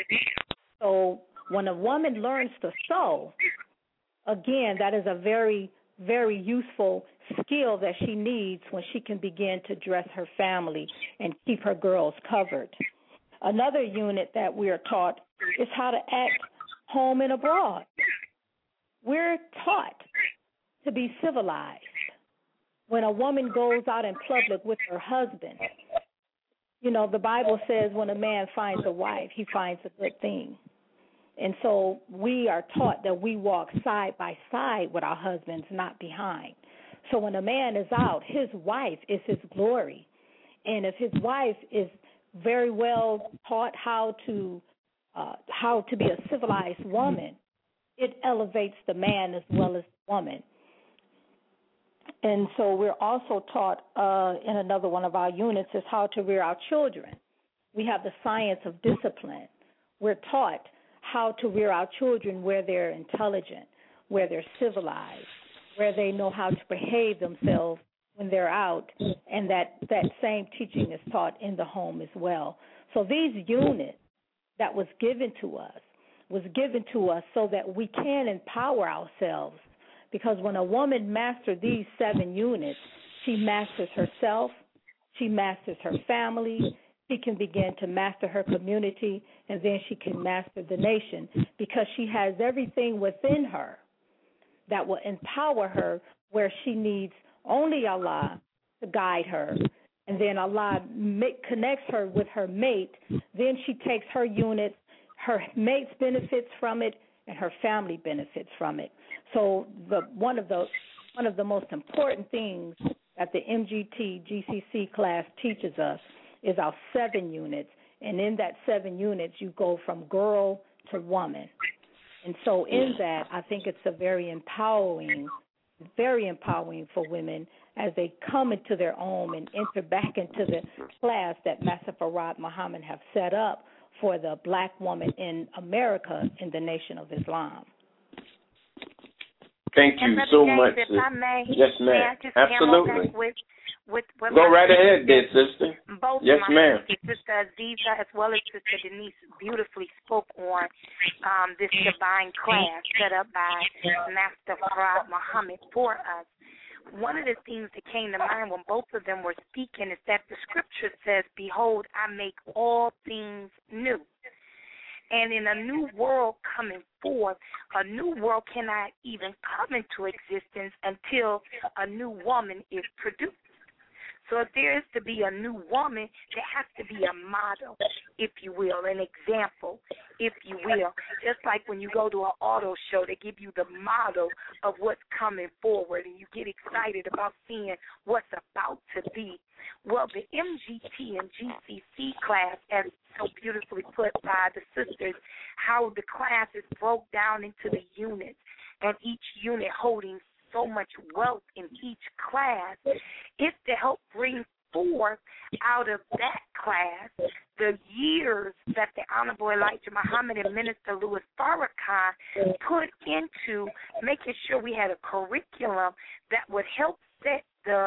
So when a woman learns to sew, again, that is a very, very useful skill that she needs when she can begin to dress her family and keep her girls covered. Another unit that we are taught is how to act home and abroad. We're taught to be civilized. When a woman goes out in public with her husband, you know, the Bible says when a man finds a wife, he finds a good thing. And so we are taught that we walk side by side with our husbands, not behind. So when a man is out, his wife is his glory. And if his wife is very well taught how to be a civilized woman, it elevates the man as well as the woman. And so we're also taught in another one of our units is how to rear our children. We have the science of discipline. We're taught how to rear our children where they're intelligent, where they're civilized, where they know how to behave themselves when they're out, and that same teaching is taught in the home as well. So these units that was given to us so that we can empower ourselves, because when a woman masters these 7 units, she masters herself, she masters her family, she can begin to master her community, and then she can master the nation, because she has everything within her that will empower her where she needs only Allah to guide her. And then Allah connects her with her mate. Then she takes her unit, her mate benefits from it, and her family benefits from it. So one of the most important things that the MGT GCC class teaches us is our 7 units. And in that 7 units, you go from girl to woman. And so in that, I think it's a very empowering for women as they come into their own and enter back into the class that Master Farad Muhammad have set up for the black woman in America, in the Nation of Islam. Thank you so much. If I may, yes, ma'am. May I just Absolutely. ammo back Go right ahead, dear sister. Both yes, of my ma'am. sisters, Sister Aziza as well as Sister Denise, beautifully spoke on this divine class set up by Master Farad Muhammad for us. One of the things that came to mind when both of them were speaking is that the scripture says, "Behold, I make all things new." And in a new world coming forth, a new world cannot even come into existence until a new woman is produced. So if there is to be a new woman, there has to be a model, if you will, an example, if you will. Just like when you go to an auto show, they give you the model of what's coming forward, and you get excited about seeing what's about to be. Well, the MGT and GCC class, as so beautifully put by the sisters, how the classes broke down into the units, and each unit holding so much wealth in each class, is to help bring forth out of that class the years that the Honorable Elijah Muhammad and Minister Louis Farrakhan put into making sure we had a curriculum that would help set the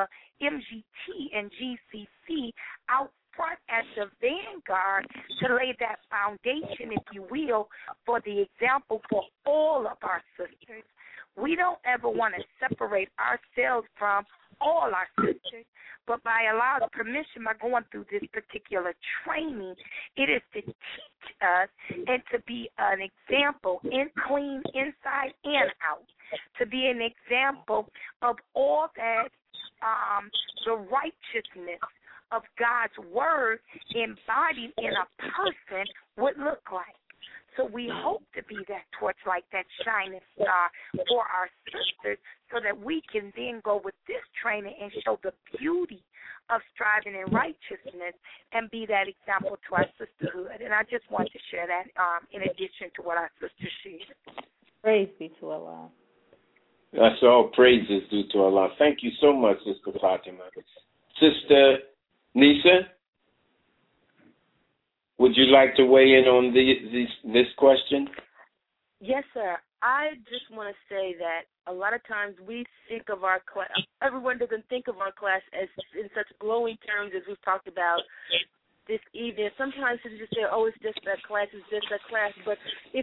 MGT and GCC out front as the vanguard to lay that foundation, if you will, for the example for all of our sisters. We don't ever want to separate ourselves from all our sisters, but by allowing permission, by going through this particular training, it is to teach us and to be an example in clean inside and out, to be an example of all that the righteousness of God's word embodied in a person would look like. So we hope to be that torchlight, that shining star for our sisters, so that we can then go with this training and show the beauty of striving in righteousness and be that example to our sisterhood. And I just want to share that in addition to what our sisters shared. Praise be to Allah. That's all praises due to Allah. Thank you so much, Sister Fatima. Sister Nisa, would you like to weigh in on this question? Yes, sir. I just want to say that a lot of times we think of our class, everyone doesn't think of our class as in such glowing terms as we've talked about this evening. Sometimes people just say, oh, it's just that class, it's just that class. But if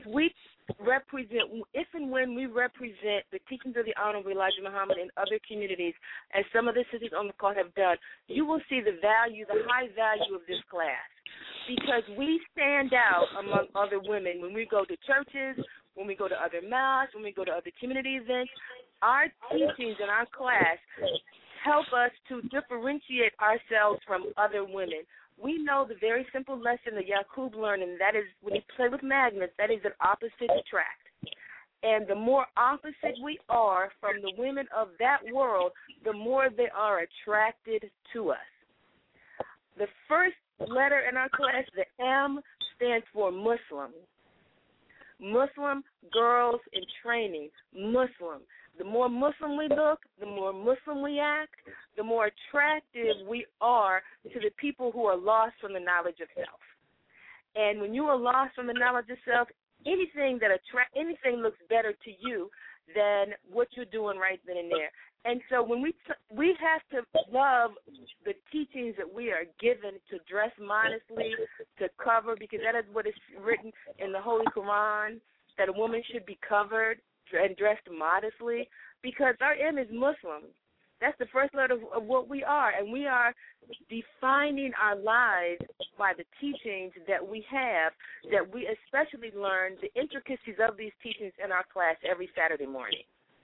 and when we represent the teachings of the Honorable Elijah Muhammad in other communities, as some of the sisters on the call have done, you will see the high value of this class. Because we stand out among other women when we go to churches, when we go to other mosques, when we go to other community events. Our teachings in our class help us to differentiate ourselves from other women. We know the very simple lesson that Yaqub learned, and that is when he played with magnets, that is that opposites attract. And the more opposite we are from the women of that world, the more they are attracted to us. The first letter in our class, the M, stands for Muslim. Muslim, girls in training, Muslim. The more Muslim we look, the more Muslim we act, the more attractive we are to the people who are lost from the knowledge of self. And when you are lost from the knowledge of self, anything looks better to you than what you're doing right then and there. And so when we have to love the teachings that we are given to dress modestly, to cover, because that is what is written in the Holy Quran, that a woman should be covered and dressed modestly, because our M is Muslim. That's the first letter of what we are, and we are defining our lives by the teachings that we have, that we especially learn the intricacies of these teachings in our class every Saturday morning.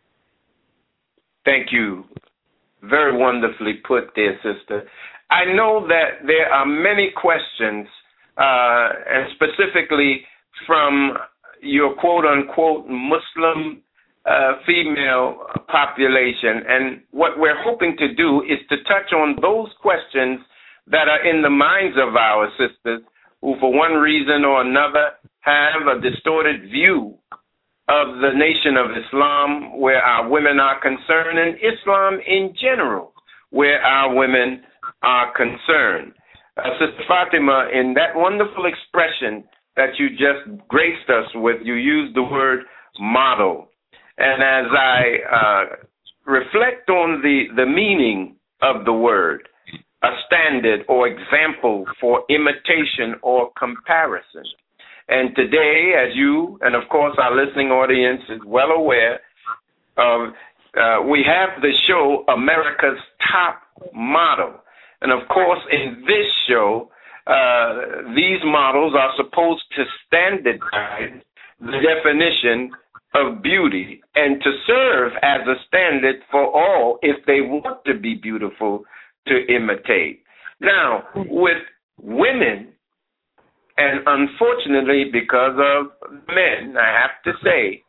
Thank you. Very wonderfully put there, sister. I know that there are many questions, and specifically from your quote-unquote Muslim female population. And what we're hoping to do is to touch on those questions that are in the minds of our sisters who, for one reason or another, have a distorted view of the Nation of Islam, where our women are concerned, and Islam in general, where our women are concerned. Sister Fatima, in that wonderful expression that you just graced us with, you used the word model. And as I reflect on the meaning of the word, a standard or example for imitation or comparison. And today, as you and, of course, our listening audience is well aware of, we have the show America's Top Model. And, of course, in this show, these models are supposed to standardize the definition of beauty and to serve as a standard for all if they want to be beautiful to imitate. Now, with women, and unfortunately because of men, I have to say,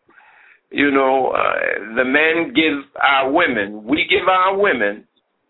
the men give our women, we give our women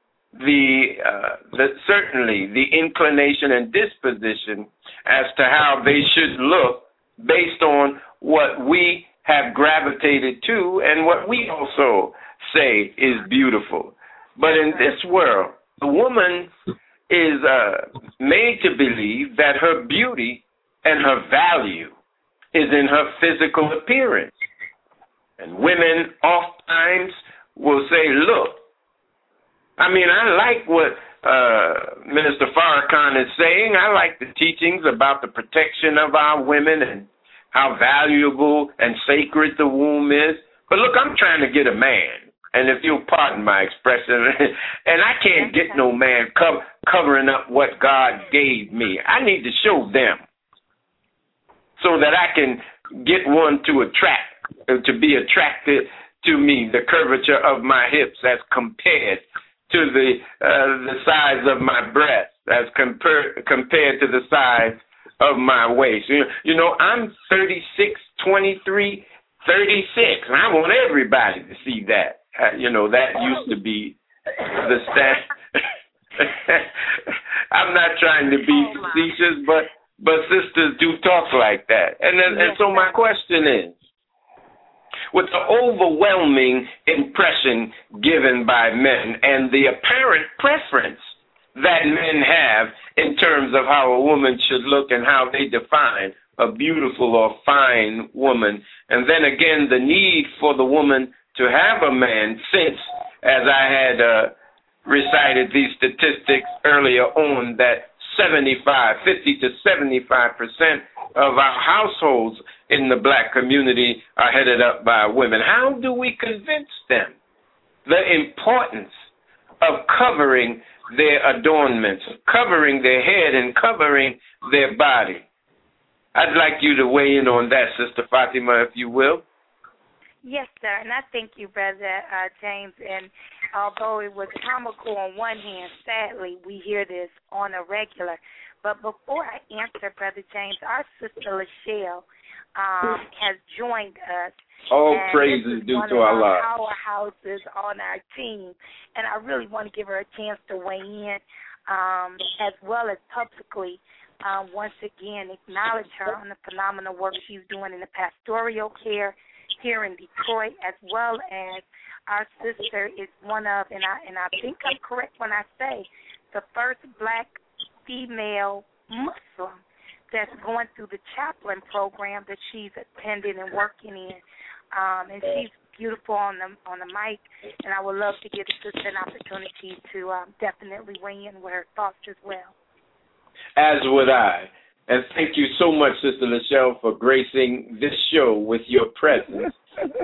certainly the inclination and disposition as to how they should look based on what we have gravitated to and what we also say is beautiful. But in this world, the woman is made to believe that her beauty and her value is in her physical appearance. And women oftentimes will say, look, I like what Minister Farrakhan is saying. I like the teachings about the protection of our women and how valuable and sacred the womb is. But look, I'm trying to get a man. And if you'll pardon my expression, and I can't get no man covering up what God gave me. I need to show them so that I can get one to be attracted to me, the curvature of my hips as compared to the size of my breast, as compared to the size of my waist. I'm 36, 23, 36, and I want everybody to see that. That used to be the stat. I'm not trying to be facetious, but sisters do talk like that. And so my question is, with the overwhelming impression given by men and the apparent preference that men have in terms of how a woman should look and how they define a beautiful or fine woman, and then again the need for the woman to have a man, since, as I had recited these statistics earlier on, that 50 to 75% of our households in the black community are headed up by women. How do we convince them the importance of covering their adornments, covering their head and covering their body? I'd like you to weigh in on that, Sister Fatima, if you will. Yes, sir, and I thank you, Brother James. And although it was comical on one hand, sadly, we hear this on a regular. But before I answer, Brother James, our sister Lachelle has joined us. All praises due to Allah. Powerhouses on our team, and I really want to give her a chance to weigh in, as well as publicly once again acknowledge her on the phenomenal work she's doing in the pastoral care here in Detroit, as well as our sister is one of, and I think I'm correct when I say, the first black female Muslim that's going through the chaplain program that she's attending and working in, and she's beautiful on the mic, and I would love to give the sister an opportunity to definitely weigh in with her thoughts as well. As would I. And thank you so much, Sister Lachelle, for gracing this show with your presence.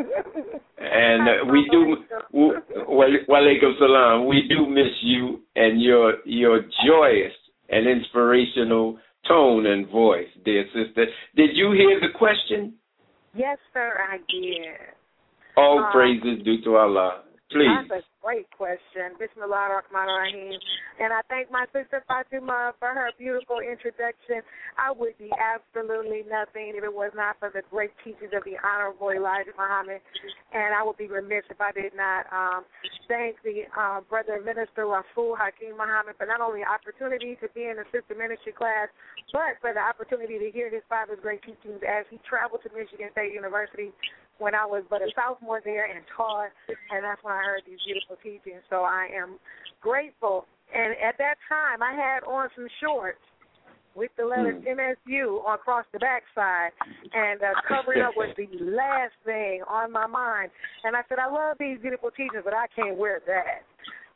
And we do, walaikum salam, we do miss you and your joyous and inspirational tone and voice, dear sister. Did you hear the question? Yes, sir, I did. All praises due to Allah. Please. That's a great question. Bismillah ar-Rahman ar-Rahim. And I thank my sister Fatima for her beautiful introduction. I would be absolutely nothing if it was not for the great teachings of the Honorable Elijah Muhammad. And I would be remiss if I did not thank the Brother Minister Rasul Hakeem Muhammad for not only the opportunity to be in the sister ministry class, but for the opportunity to hear his father's great teachings as he traveled to Michigan State University when I was but a sophomore there and taught, and that's when I heard these beautiful teachings. So I am grateful. And at that time, I had on some shorts with the letters MSU across the backside, and covering up was the last thing on my mind. And I said, I love these beautiful teachings, but I can't wear that.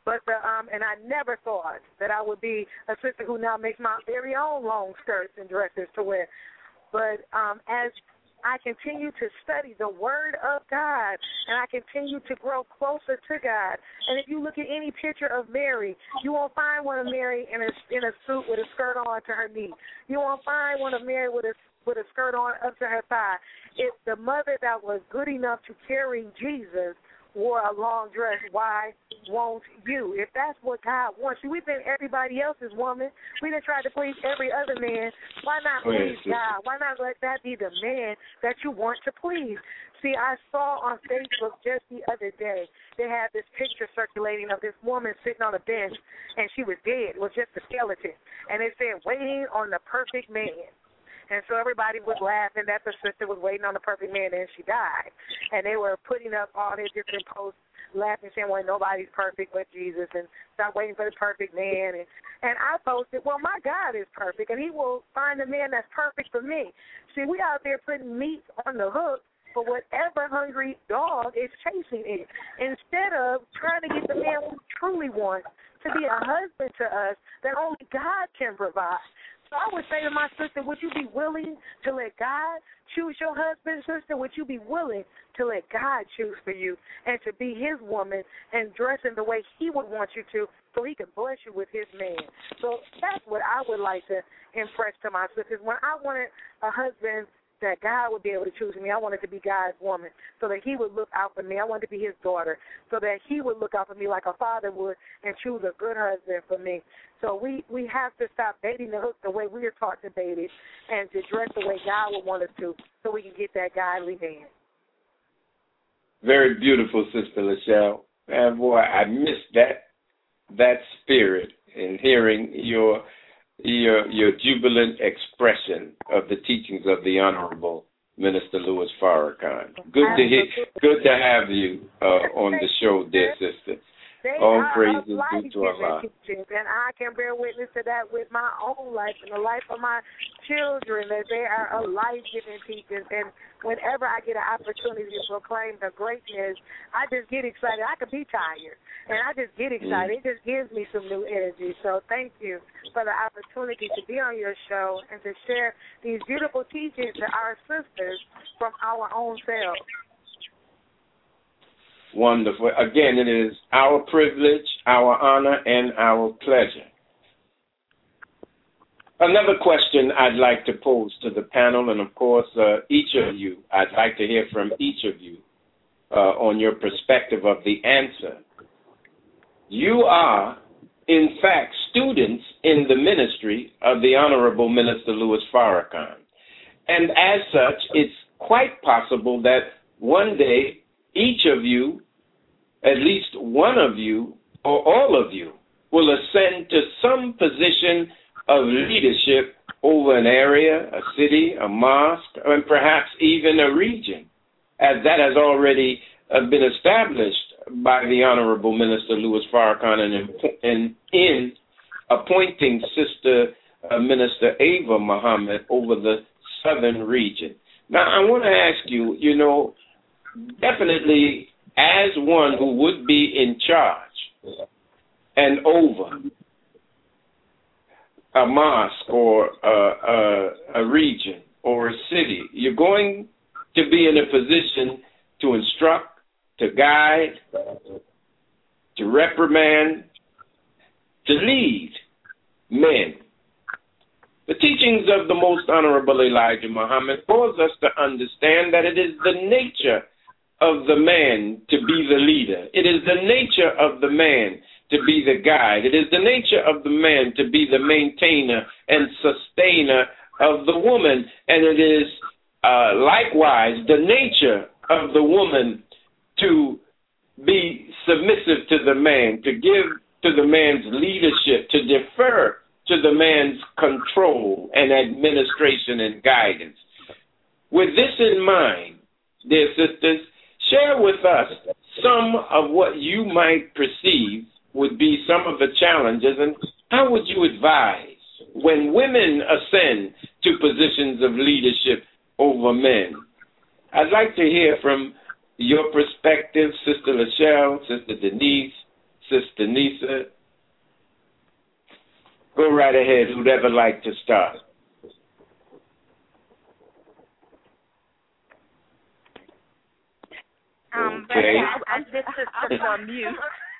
But and I never thought that I would be a sister who now makes my very own long skirts and dresses to wear. But as I continue to study the Word of God, and I continue to grow closer to God. And if you look at any picture of Mary, you won't find one of Mary in a suit with a skirt on to her knee. You won't find one of Mary with a skirt on up to her thigh. It's the mother that was good enough to carry Jesus wore a long dress. Why won't you? If that's what God wants you, we've been everybody else's woman. We done tried to please every other man. Why not please God? Why not let that be the man that you want to please? See, I saw on Facebook just the other day, they had this picture circulating of this woman sitting on a bench, and she was dead. It was just a skeleton. And it said, waiting on the perfect man. And so everybody was laughing that the sister was waiting on the perfect man, and she died. And they were putting up all their different posts, laughing, saying, well, nobody's perfect but Jesus, and stop waiting for the perfect man. And I posted, well, my God is perfect, and he will find a man that's perfect for me. See, we out there putting meat on the hook for whatever hungry dog is chasing it, instead of trying to get the man we truly want to be a husband to us that only God can provide. So I would say to my sister, would you be willing to let God choose your husband, sister? Would you be willing to let God choose for you and to be his woman and dress in the way he would want you to so he can bless you with his man? So that's what I would like to impress to my sisters. When I wanted a husband that God would be able to choose me, I wanted to be God's woman so that he would look out for me. I wanted to be his daughter so that he would look out for me like a father would and choose a good husband for me. So we have to stop baiting the hook the way we are taught to bait it and to dress the way God would want us to so we can get that godly man. Very beautiful, Sister Lachelle. And boy, I missed that spirit in hearing your jubilant expression of the teachings of the Honorable Minister Louis Farrakhan. Good to have you on the show, dear sister. All praises due to Allah. And I can bear witness to that with my own life and the life of my children, that they are a life-giving teachers. And whenever I get an opportunity to proclaim the greatness, I just get excited. I could be tired, and I just get excited. It just gives me some new energy. So thank you for the opportunity to be on your show and to share these beautiful teachings to our sisters from our own selves. Wonderful. Again, it is our privilege, our honor, and our pleasure. Another question I'd like to pose to the panel, and of course, each of you, I'd like to hear from each of you on your perspective of the answer. You are, in fact, students in the ministry of the Honorable Minister Louis Farrakhan. And as such, it's quite possible that one day each of you, at least one of you, or all of you, will ascend to some position of leadership over an area, a city, a mosque, and perhaps even a region, as that has already been established by the Honorable Minister Louis Farrakhan in appointing Sister Minister Ava Muhammad over the southern region. Now, I want to ask you, definitely as one who would be in charge and over a mosque or a region or a city, you're going to be in a position to instruct, to guide, to reprimand, to lead men. The teachings of the Most Honorable Elijah Muhammad cause us to understand that it is the nature of the man to be the leader. It is the nature of the man to be the guide. It is the nature of the man to be the maintainer and sustainer of the woman. And it is likewise the nature of the woman to be submissive to the man, to give to the man's leadership, to defer to the man's control and administration and guidance. With this in mind, dear sisters, share with us some of what you might perceive would be some of the challenges, and how would you advise when women ascend to positions of leadership over men? I'd like to hear from your perspective, Sister Lachelle, Sister Denise, Sister Nisa. Go right ahead, who'd ever like to start. Okay. I'm just on mute.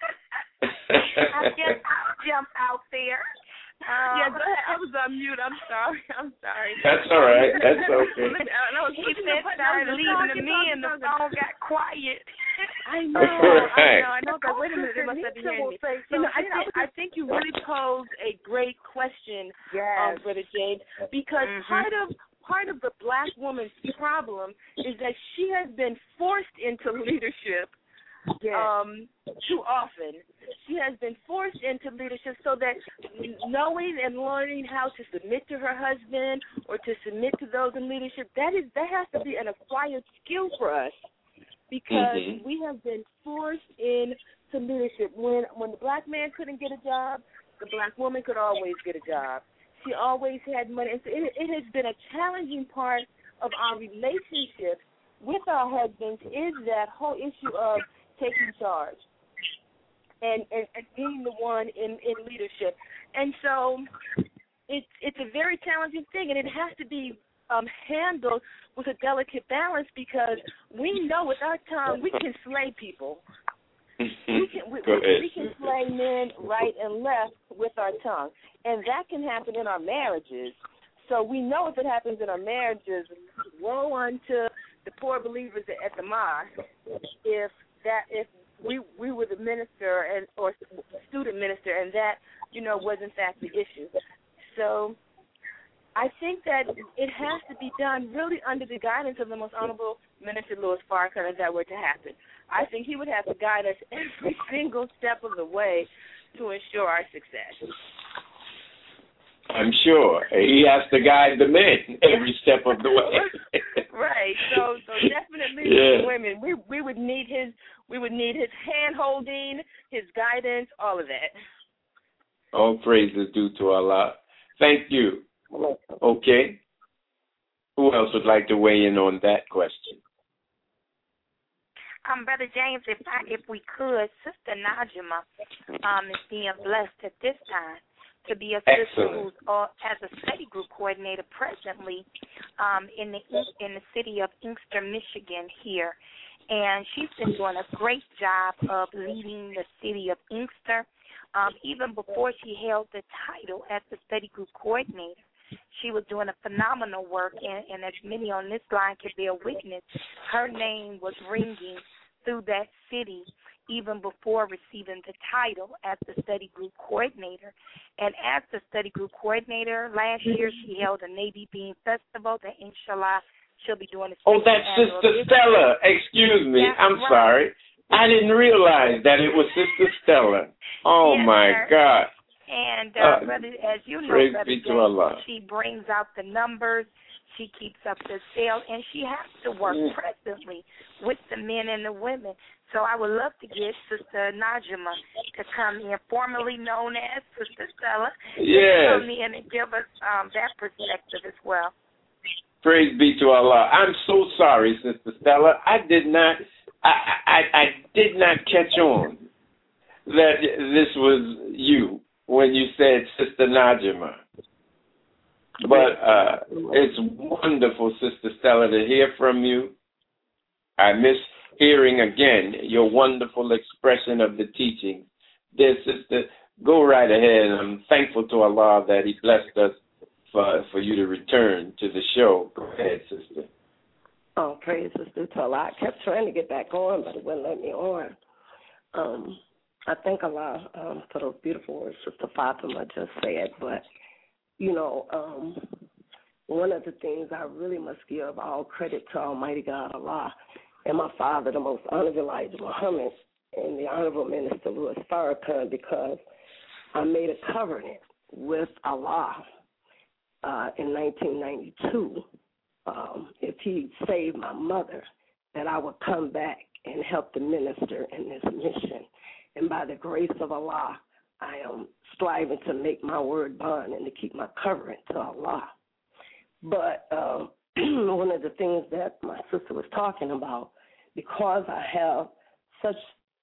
I guess I'll jump out there. Yeah, go ahead. I was on mute. I'm sorry. That's all right. That's okay. He started leaving to me, and the phone got quiet. I know. I know. But wait a minute. They must have been hearing me. I think you really posed a great question, Brother James, because part of the black woman's problem is that she has been forced into leadership too often. She has been forced into leadership so that knowing and learning how to submit to her husband or to submit to those in leadership, that has to be an acquired skill for us, because we have been forced into leadership. When the black man couldn't get a job, the black woman could always get a job. She always had money. And so it has been a challenging part of our relationship with our husbands, is that whole issue of taking charge and being the one in leadership. And so it's a very challenging thing, and it has to be handled with a delicate balance, because we know with our tongue we can slay people. We can slay men right and left with our tongue, and that can happen in our marriages. So we know if it happens in our marriages, woe unto the poor believers at the mosque if we were the minister or student minister, and that was in fact the issue. So I think that it has to be done really under the guidance of the Most Honorable Minister Louis Farrakhan if that were to happen. I think he would have to guide us every single step of the way to ensure our success. I'm sure he has to guide the men every step of the way. Right. So definitely the women, we would need his hand holding, his guidance, all of that. All praises due to Allah. Thank you. Okay. Who else would like to weigh in on that question? Brother James, if we could, Sister Najima is being blessed at this time to be a sister who's as a study group coordinator presently in the city of Inkster, Michigan here. And she's been doing a great job of leading the city of Inkster. Even before she held the title as the study group coordinator, she was doing a phenomenal work, and as many on this line could bear witness, her name was ringing through that city even before receiving the title as the study group coordinator. And as the study group coordinator, last year she held a Navy Bean Festival that, inshallah, she'll be doing a that's Sister Stella. Excuse me. I'm sorry. I didn't realize that it was Sister Stella. Oh, yes, my God. And, brother, as you know, Brother James, she brings out the numbers. She keeps up the sale, and she has to work presently with the men and the women. So I would love to get Sister Najima to come in, formerly known as Sister Stella, to come in and give us that perspective as well. Praise be to Allah. I'm so sorry, Sister Stella. I did not catch on that this was you when you said Sister Najima. But it's wonderful, Sister Stella, to hear from you. I miss hearing again your wonderful expression of the teaching. Dear sister, go right ahead. I'm thankful to Allah that He blessed us for you to return to the show. Go ahead, sister. Oh, praises due to Allah. I kept trying to get back on, but it wouldn't let me on. I thank Allah for those beautiful words Sister Fatima just said. But, one of the things I really must give all credit to Almighty God, Allah, and my father, the Most Honorable Elijah Muhammad, and the Honorable Minister Louis Farrakhan, because I made a covenant with Allah in 1992. If He saved my mother, that I would come back and help the minister in this mission. And by the grace of Allah, I am striving to make my word bond and to keep my covenant to Allah. But one of the things that my sister was talking about, because I have such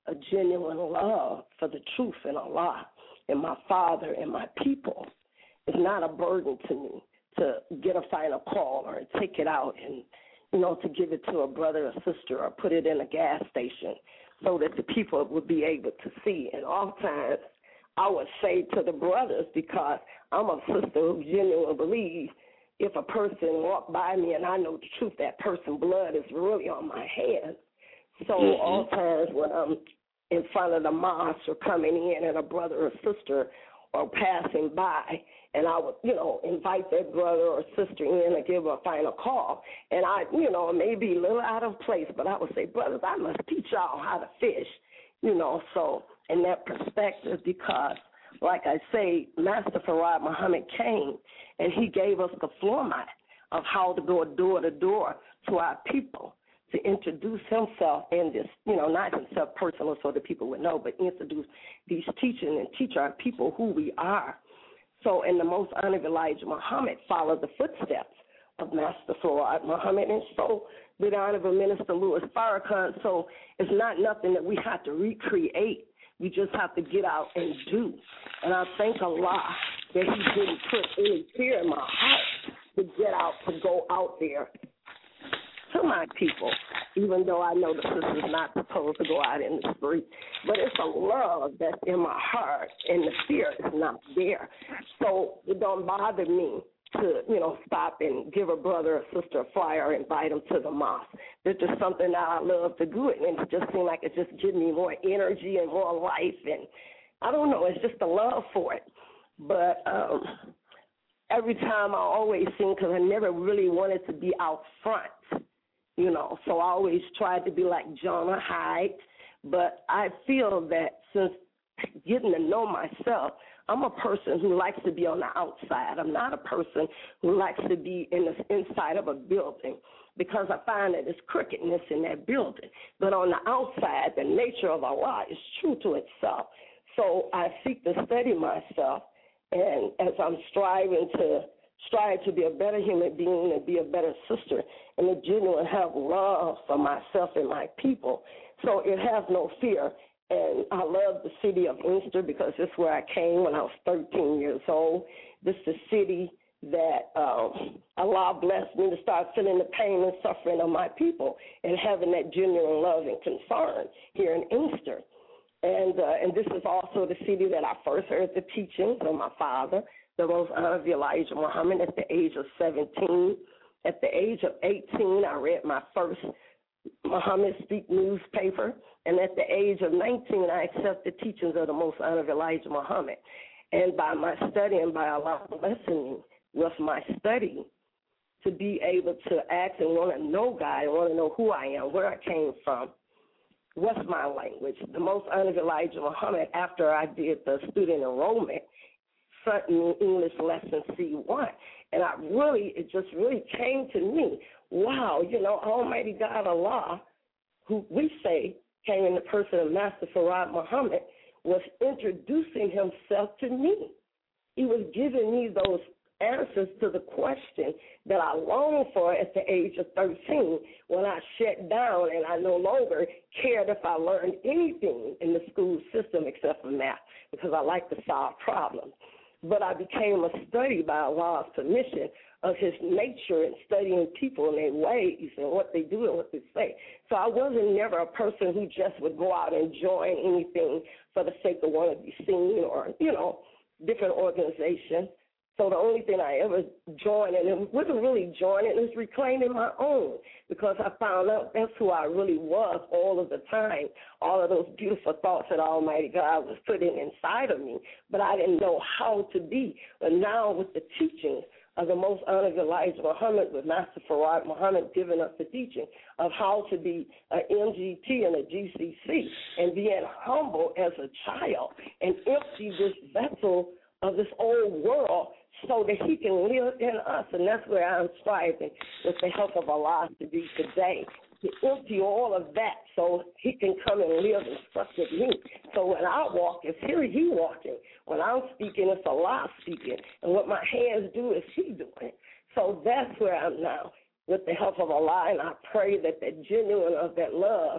a genuine love for the truth and Allah and my Father and my people. It's not a burden to me to get a final call or take it out and, to give it to a brother or sister or put it in a gas station so that the people would be able to see. And oftentimes I would say to the brothers, because I'm a sister who genuinely believes if a person walked by me and I know the truth, that person's blood is really on my hands. So all times when I'm in front of the mosque or coming in and a brother or sister or passing by, and I would, invite that brother or sister in and give a final call. And I, may be a little out of place, but I would say, brothers, I must teach y'all how to fish, so in that perspective, because like I say, Master Farad Muhammad came and he gave us the floor mat of how to go door to door to our people, to introduce himself in this, not himself personal so that people would know, but introduce these teachings and teach our people who we are. So, and the Most Honored Elijah Muhammad followed the footsteps of Master Farad Muhammad, and so did Honorable Minister Louis Farrakhan. So it's not nothing that we have to recreate. We just have to get out and do. And I thank Allah that he didn't put any fear in my heart to get out, to go out there to my people, even though I know the sister's not supposed to go out in the street. But it's a love that's in my heart, and the fear is not there. So it don't bother me to, stop and give a brother or sister a flyer or invite them to the mosque. It's just something that I love to do, and it just seems like it just gives me more energy and more life, and I don't know, it's just a love for it. But every time I always sing, because I never really wanted to be out front, so I always tried to be like Jonah Hyde. But I feel that since getting to know myself, I'm a person who likes to be on the outside. I'm not a person who likes to be in the inside of a building, because I find that there's crookedness in that building. But on the outside, the nature of Allah is true to itself. So I seek to study myself, and as I'm striving to be a better human being and be a better sister, and to genuinely have love for myself and my people. So it has no fear. And I love the city of Inkster because this is where I came when I was 13 years old. This is the city that Allah blessed me to start feeling the pain and suffering of my people and having that genuine love and concern here in Inkster. And this is also the city that I first heard the teachings of my father, the Most Honored Elijah Muhammad, at the age of 17. At the age of 18, I read my first Muhammad Speak newspaper, and at the age of 19, I accepted the teachings of the Most Honored Elijah Muhammad. And by my study and by Allah blessing me with my study, to be able to ask and want to know God and want to know who I am, where I came from, what's my language. The Most Honored Elijah Muhammad, after I did the student enrollment, sent me English lesson C1. And it just really came to me, wow, Almighty God Allah, who we say came in the person of Master Farad Muhammad, was introducing himself to me. He was giving me those answers to the question that I longed for at the age of 13 when I shut down and I no longer cared if I learned anything in the school system except for math, because I like to solve problems. But I became a study by Allah's permission of his nature and studying people and their ways and what they do and what they say. So I wasn't never a person who just would go out and join anything for the sake of wanting to be seen or, different organizations. So the only thing I ever joined, and it wasn't really joining, it was reclaiming my own, because I found out that's who I really was all of the time, all of those beautiful thoughts that Almighty God was putting inside of me, but I didn't know how to be. But now with the teachings of the Most Honored Elijah Muhammad, with Master Farad Muhammad giving us the teaching of how to be an MGT and a GCC and being humble as a child and empty this vessel of this old world so that he can live in us. And that's where I'm striving with the help of Allah to be today, to empty all of that so he can come and live and suck with me. So when I walk, it's here he walking. When I'm speaking, it's Allah speaking. And what my hands do is he doing. So that's where I'm now with the help of Allah. And I pray that the genuine of that love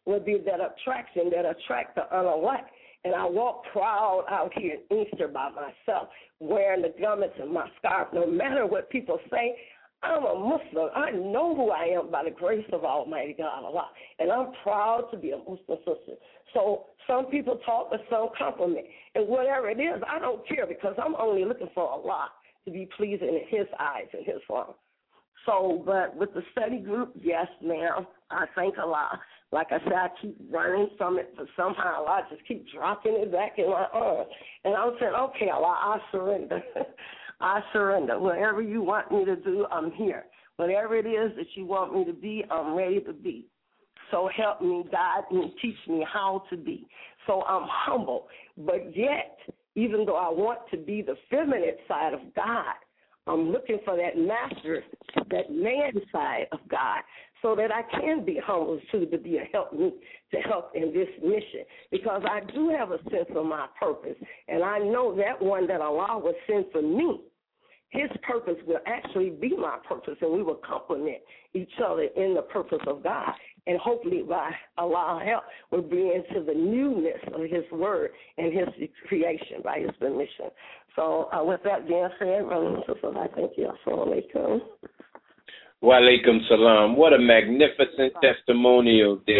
will be that attraction that attract the unelect. And I walk proud out here in Easter by myself, wearing the garments and my scarf. No matter what people say, I'm a Muslim. I know who I am by the grace of Almighty God, Allah. And I'm proud to be a Muslim sister. So some people talk, but some compliment. And whatever it is, I don't care, because I'm only looking for Allah to be pleasing in His eyes and His form. So, but with the study group, yes, ma'am, I thank Allah. Like I said, I keep running from it, but somehow Allah just keep dropping it back in my arms. And I'm saying, okay, Allah, I surrender. I surrender. Whatever you want me to do, I'm here. Whatever it is that you want me to be, I'm ready to be. So help me, guide me, teach me how to be. So I'm humble. But yet, even though I want to be the feminine side of God, I'm looking for that master, that man side of God, so that I can be humble too, to be a help me, to help in this mission. Because I do have a sense of my purpose, and I know that one that Allah will send for me, His purpose will actually be my purpose, and we will complement each other in the purpose of God. And hopefully by Allah's help, we'll bring into the newness of His word and His creation by His permission. So with that being said, brothers and sisters, I thank you. Assalamu alaikum. Wa alaikum salam. What a magnificent testimonial this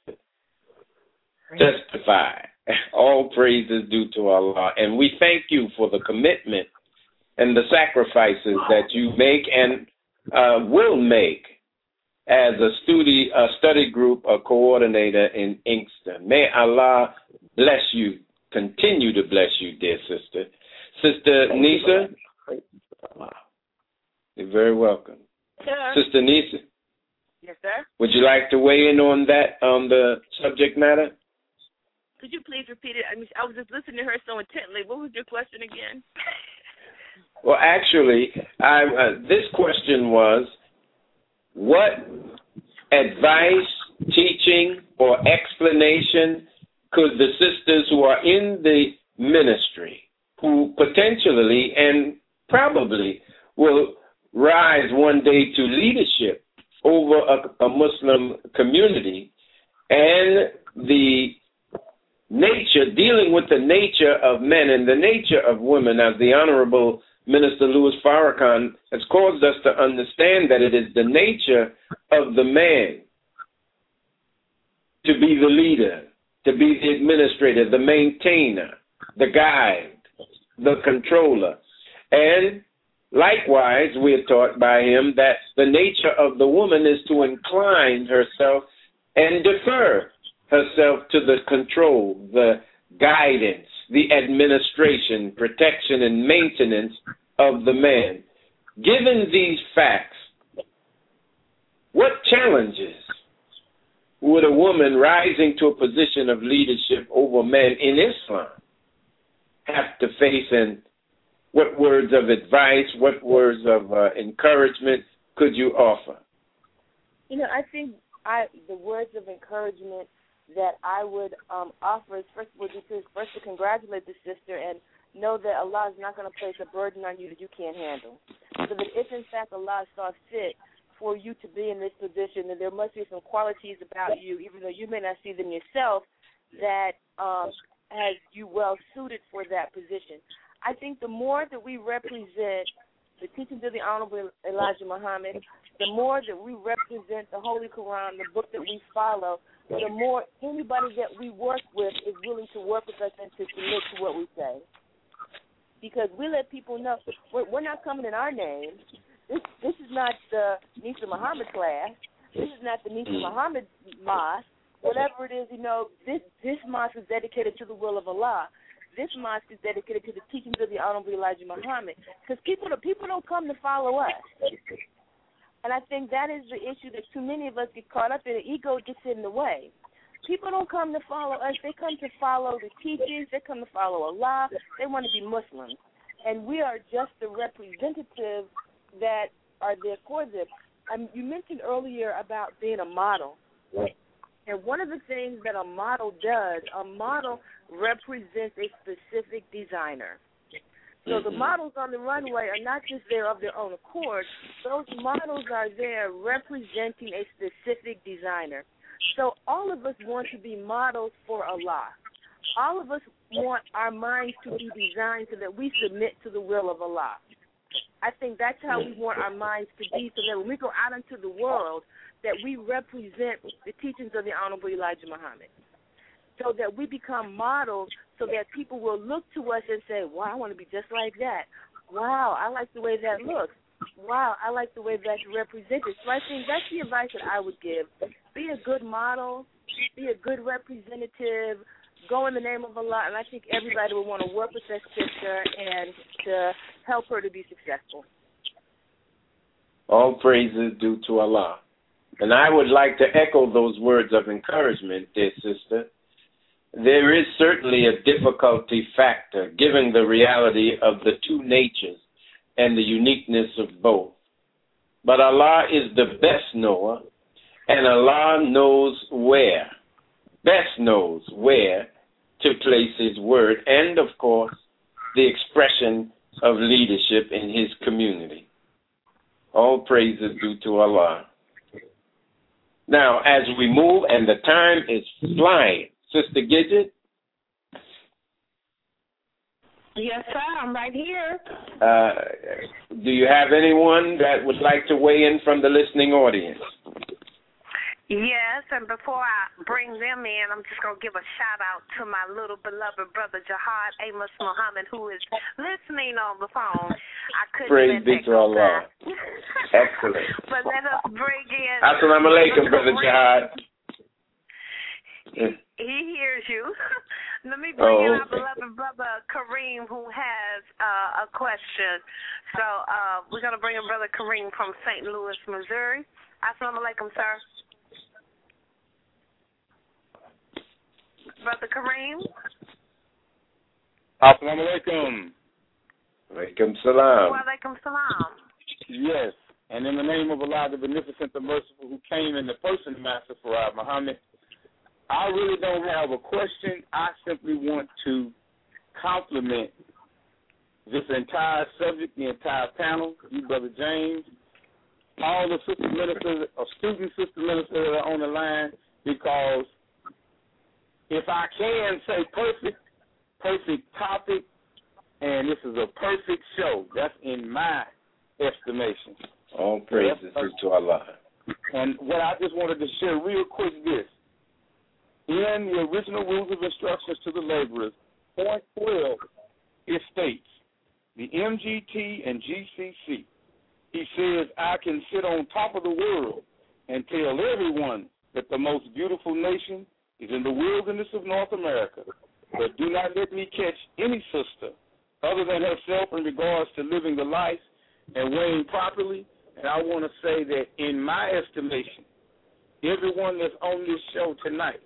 testify. All praise is due to Allah. And we thank you for the commitment and the sacrifices that you make and will make as a study group, a coordinator in Inkster. May Allah bless you, continue to bless you, dear sister. Sister Nisa, you're very welcome. Sir. Sister Nisa. Yes, sir. Would you like to weigh in on that, on the subject matter? Could you please repeat it? I was just listening to her so intently. What was your question again? Well, actually, this question was, what advice, teaching, or explanation could the sisters who are in the ministry, who potentially and probably will rise one day to leadership over a Muslim community, and the nature, dealing with the nature of men and the nature of women, as the Honorable Minister Louis Farrakhan has caused us to understand that it is the nature of the man to be the leader, to be the administrator, the maintainer, the guide, the controller. And likewise, we are taught by him that the nature of the woman is to incline herself and defer herself to the control, the guidance, the administration, protection, and maintenance of the man. Given these facts, what challenges would a woman rising to a position of leadership over men in Islam have to face, and what words of advice, what words of encouragement could you offer? You know, I think the words of encouragement that I would offer is first to congratulate the sister and know that Allah is not going to place a burden on you that you can't handle. So that if in fact Allah saw fit for you to be in this position, then there must be some qualities about you, even though you may not see them yourself, that has you well suited for that position. I think the more that we represent the teachings of the Honorable Elijah Muhammad, the more that we represent the Holy Quran, the book that we follow, the more anybody that we work with is willing to work with us and to submit to what we say. Because we let people know we're not coming in our name. This is not the Nisa Muhammad class. This is not the Nisa Muhammad mosque. Whatever it is, you know, this mosque is dedicated to the will of Allah. This mosque is dedicated to the teachings of the Honorable Elijah Muhammad. Because people don't come to follow us. And I think that is the issue that too many of us get caught up in. The ego gets in the way. People don't come to follow us. They come to follow the teachings. They come to follow Allah. They want to be Muslims. And we are just the representatives that are there for them. You mentioned earlier about being a model. And one of the things that a model does, a model represents a specific designer. So the models on the runway are not just there of their own accord. Those models are there representing a specific designer. So all of us want to be models for Allah. All of us want our minds to be designed so that we submit to the will of Allah. I think that's how we want our minds to be, so that when we go out into the world, that we represent the teachings of the Honorable Elijah Muhammad, so that we become models, so that people will look to us and say, wow, I want to be just like that. Wow, I like the way that looks. Wow, I like the way that's represented. So I think that's the advice that I would give. Be a good model, be a good representative, go in the name of Allah, and I think everybody will want to work with that sister and to help her to be successful. All praises due to Allah. And I would like to echo those words of encouragement, dear sister. There is certainly a difficulty factor, given the reality of the two natures and the uniqueness of both. But Allah is the best knower, and Allah knows best knows where to place His word, and, of course, the expression of leadership in His community. All praises due to Allah. Now, as we move, and the time is flying, Sister Gidget? Yes, sir, I'm right here. Do you have anyone that would like to weigh in from the listening audience? Yes, and before I bring them in, I'm just going to give a shout-out to my little beloved brother, Jihad Amos Muhammad, who is listening on the phone. I couldn't Praise be to Allah. Excellent. But let us bring in... Assalamu alaikum, Brother Jihad. He hears you. Let me bring in our beloved brother, Kareem, who has a question. So we're going to bring in Brother Kareem from St. Louis, Missouri. Assalamu alaikum, sir. Brother Kareem? Assalamu alaikum. Alaikum salam. Wa alaikum salam. Yes, and in the name of Allah, the Beneficent, the Merciful, who came in the person of Master Farad Muhammad, I really don't have a question. I simply want to compliment this entire subject, the entire panel, you, Brother James, all the sister ministers, or student sister ministers that are on the line, because if I can say perfect topic, and this is a perfect show. That's in my estimation. All praises to Allah. And what I just wanted to share real quick this. In the original rules of instructions to the laborers, point 12, it states, the MGT and GCC, he says, I can sit on top of the world and tell everyone that the most beautiful nation is in the wilderness of North America. But do not let me catch any sister other than herself in regards to living the life and weighing properly. And I want to say that in my estimation, everyone that's on this show tonight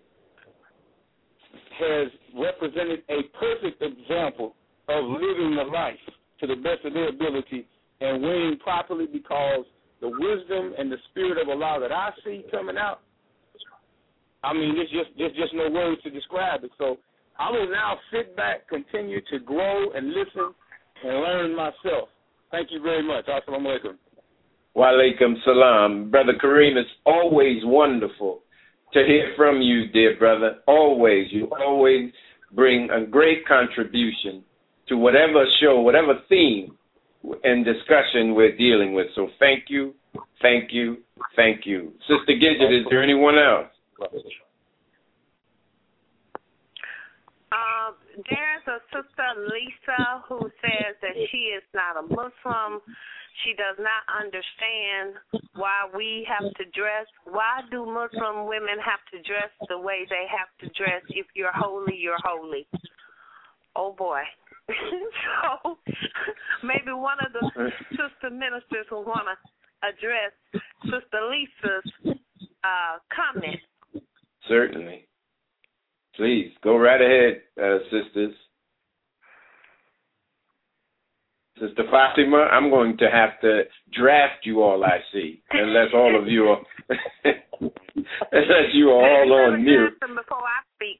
has represented a perfect example of living the life to the best of their ability and weighing properly, because the wisdom and the spirit of Allah that I see coming out, I mean, there's just no words to describe it. So I will now sit back, continue to grow and listen and learn myself. Thank you very much. Assalamu alaikum. Wa alaikum salam. Brother Kareem, it's always wonderful to hear from you, dear brother. Always. You always bring a great contribution to whatever show, whatever theme and discussion we're dealing with. So thank you, thank you, thank you. Sister Gidget, is there anyone else? There's a sister, Lisa, who says that she is not a Muslim. She does not understand why we have to dress. Why do Muslim women have to dress the way they have to dress? If you're holy, you're holy. Oh, boy. So maybe one of the sister ministers will want to address Sister Lisa's comment. Certainly. Please, go right ahead, sisters. Sister Fatima, I'm going to have to draft you all, I see, unless all of you are, unless you are all on mute. Before I speak.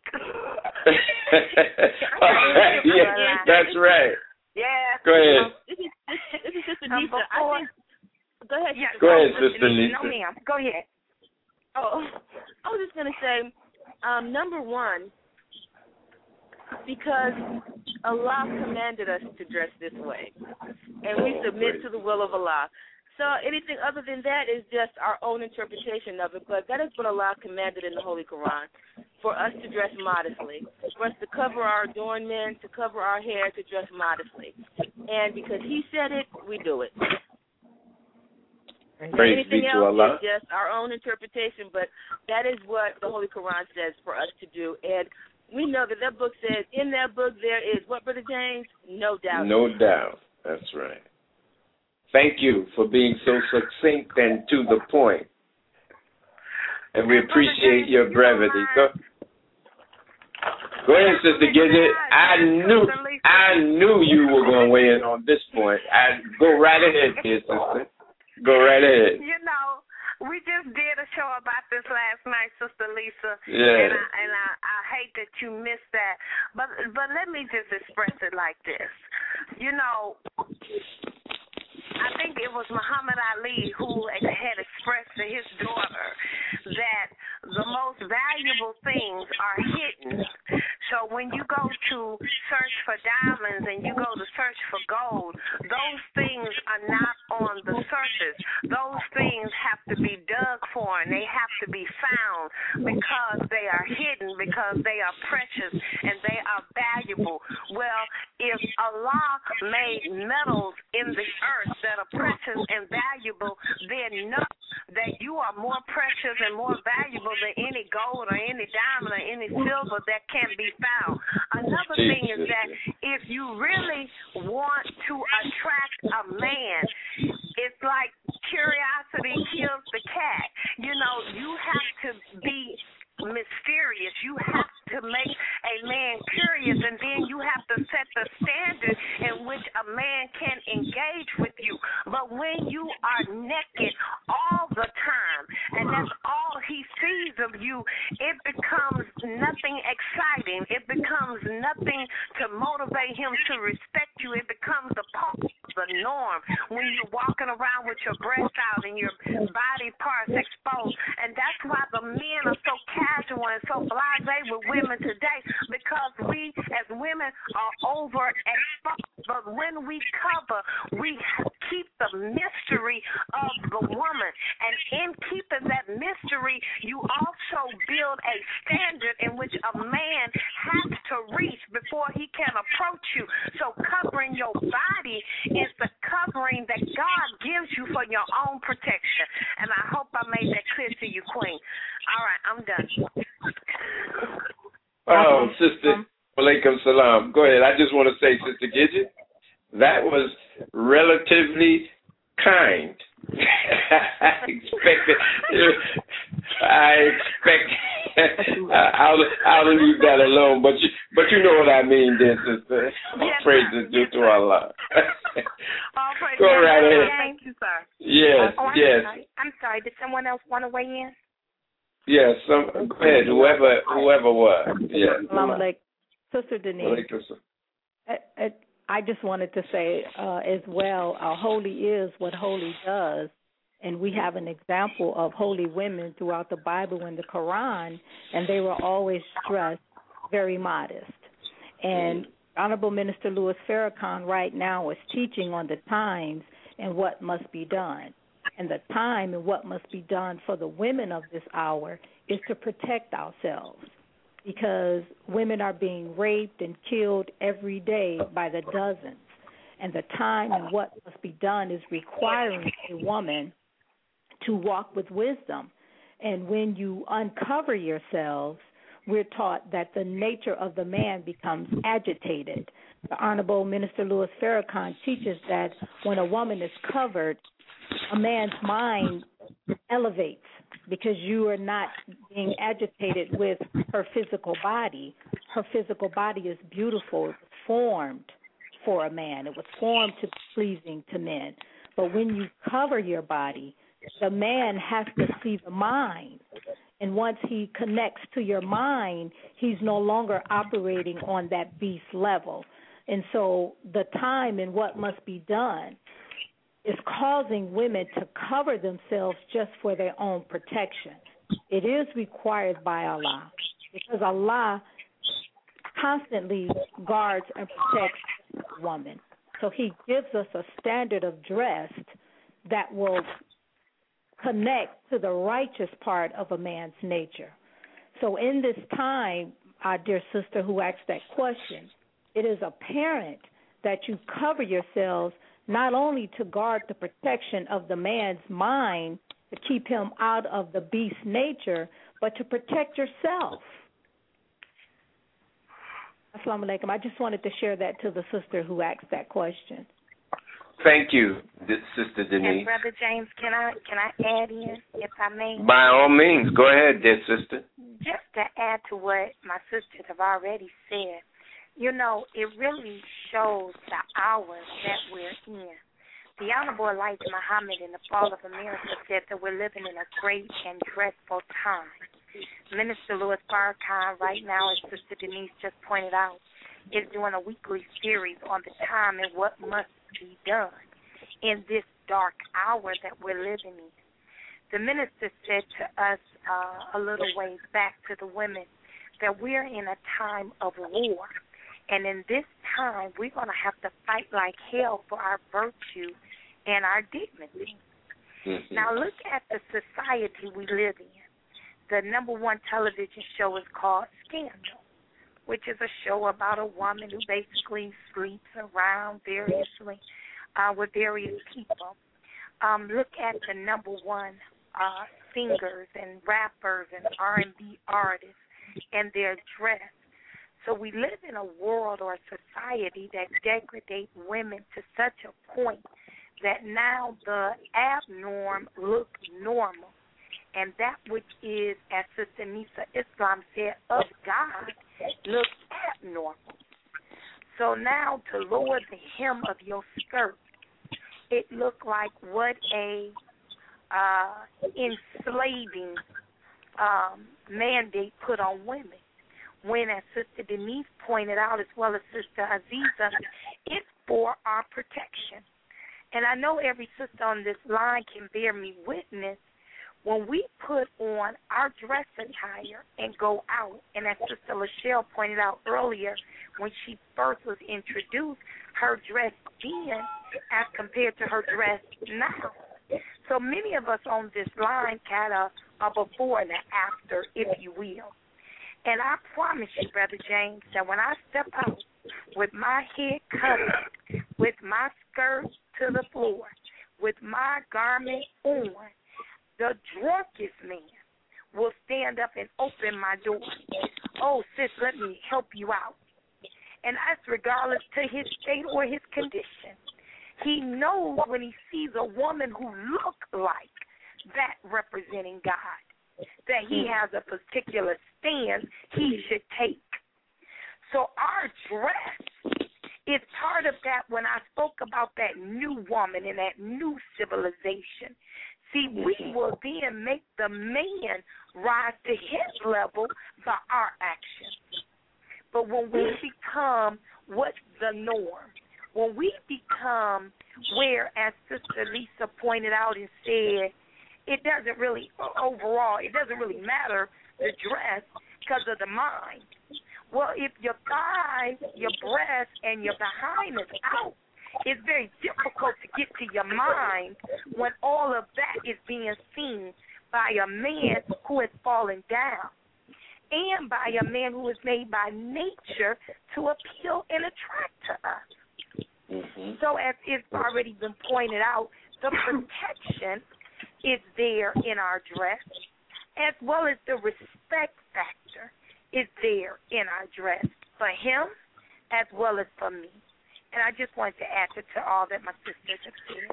Yeah, that's right. Yeah. Go ahead. This is Sister Lisa. Go ahead. Go ahead, Sister Lisa. No, ma'am. Go ahead. Oh, I was just going to say, number one, because Allah commanded us to dress this way, and we submit to the will of Allah. So anything other than that is just our own interpretation of it, but that is what Allah commanded in the Holy Quran, for us to dress modestly, for us to cover our adornment, to cover our hair, to dress modestly. And because He said it, we do it. Praise be anything to else Allah. is just our own interpretation, but that is what the Holy Quran says for us to do. And we know that that book says, in that book there is what, Brother James? No doubt. No doubt. That's right. Thank you for being so succinct and to the point. And we appreciate your brevity. Go ahead, Sister Gidget. I knew you were going to weigh in on this point. Go right ahead, dear sister. Go right ahead. You know, we just did a show about this last night, Sister Lisa. Yeah. And I hate that you missed that. But let me just express it like this. You know, I think it was Muhammad Ali who had expressed to his daughter that the most valuable things are hidden. So when you go to search for diamonds and you go to search for gold, those things are not on the surface. Those things have to be dug for and they have to be found because they are hidden, because they are precious and they are valuable. Well, if Allah made metals in the earth that are precious and valuable, then know that you are more precious and more valuable than any gold or any diamond or any silver that can be found. Another thing is that if you really want to attract a man, it's like curiosity kills the cat. You know, you have to be mysterious. You have to make a man curious, and then you have to set the standard in which a man can engage with you. But when you are naked all the time, and that's all he sees of you, it becomes nothing exciting. It becomes nothing to motivate him to respect you. It becomes the norm when you're walking around with your breast out and your body parts exposed. And that's why the men are so casual and so blasé with women today, because we as women are overexposed. But when we cover, we keep the mystery of the woman. And in keeping that mystery, you also build a standard in which a man has to reach before he can approach you. So covering your body is the covering that God gives you for your own protection. And I hope I made that clear to you, Queen. All right, I'm done. Oh, Sister, Walaikum Salam. Go ahead. I just want to say, Sister Gidget, that was relatively kind. I'll leave that alone, but you know what I mean, dear sister. Praise is due to Allah. Go right ahead. Thank you, sir. Yes, yes. I'm sorry. Did someone else want to weigh in? Yes, go ahead. Whoever was. Yes. Sister Denise. I just wanted to say as well, holy is what holy does. And we have an example of holy women throughout the Bible and the Quran, and they were always dressed very modest. And Honorable Minister Louis Farrakhan right now is teaching on the times and what must be done. And the time and what must be done for the women of this hour is to protect ourselves, because women are being raped and killed every day by the dozens. And the time and what must be done is requiring a woman to walk with wisdom. And when you uncover yourselves, we're taught that the nature of the man becomes agitated. The Honorable Minister Louis Farrakhan teaches that when a woman is covered, a man's mind elevates, because you are not being agitated with her physical body. Her physical body is beautiful. It was formed for a man. It was formed to be pleasing to men. But when you cover your body, the man has to see the mind. And once he connects to your mind, he's no longer operating on that beast level. And so the time and what must be done is causing women to cover themselves just for their own protection. it is required by Allah, because Allah constantly guards and protects the woman. So he gives us a standard of dress that will connect to the righteous part of a man's nature. So in this time, our dear sister who asked that question, it is apparent that you cover yourselves not only to guard the protection of the man's mind, to keep him out of the beast nature, but to protect yourself. Assalamu alaikum. I just wanted to share that to the sister who asked that question. Thank you, Sister Denise. And Brother James, can I add in, if I may? By all means, go ahead, dear sister. Just to add to what my sisters have already said, you know, it really shows the hours that we're in. The Honorable Elijah Muhammad in the Fall of America said that we're living in a great and dreadful time. Minister Louis Farrakhan right now, as Sister Denise just pointed out, is doing a weekly series on the time and what must be done in this dark hour that we're living in. The minister said to us a little ways back to the women that we're in a time of war. And in this time, we're going to have to fight like hell for our virtue and our dignity. Mm-hmm. Now, look at the society we live in. The number one television show is called Scandal, which is a show about a woman who basically sleeps around variously with various people. Look at the number one singers and rappers and R&B artists and their dress. So we live in a world or a society that degrades women to such a point that now the abnorm looks normal. And that which is, as Sister Nisa Islam said, of God, looks abnormal. So now to lower the hem of your skirt, it looked like what a enslaving mandate put on women. When, as Sister Denise pointed out, as well as Sister Aziza, it's for our protection. And I know every sister on this line can bear me witness. When we put on our dress attire and go out, and as Sister Lachelle pointed out earlier, when she first was introduced, her dress then as compared to her dress now. So many of us on this line had a before and an after, if you will. And I promise you, Brother James, that when I step out with my head covered, with my skirt to the floor, with my garment on, the drunkest man will stand up and open my door. Oh, sis, let me help you out. And that's regardless to his state or his condition. He knows when he sees a woman who looks like that representing God, that he has a particular stand he should take. So our dress is part of that when I spoke about that new woman and that new civilization. See, we will then make the man rise to his level by our actions. But when we become what's the norm, when we become where, as Sister Lisa pointed out and said, it doesn't really, overall, it doesn't really matter the dress because of the mind. Well, if your thighs, your breasts, and your behind is out, it's very difficult to get to your mind when all of that is being seen by a man who has fallen down and by a man who is made by nature to appeal and attract to us. Mm-hmm. So as it's already been pointed out, the protection is there in our dress, as well as the respect factor is there in our dress for him as well as for me. And I just wanted to add to all that my sisters have said.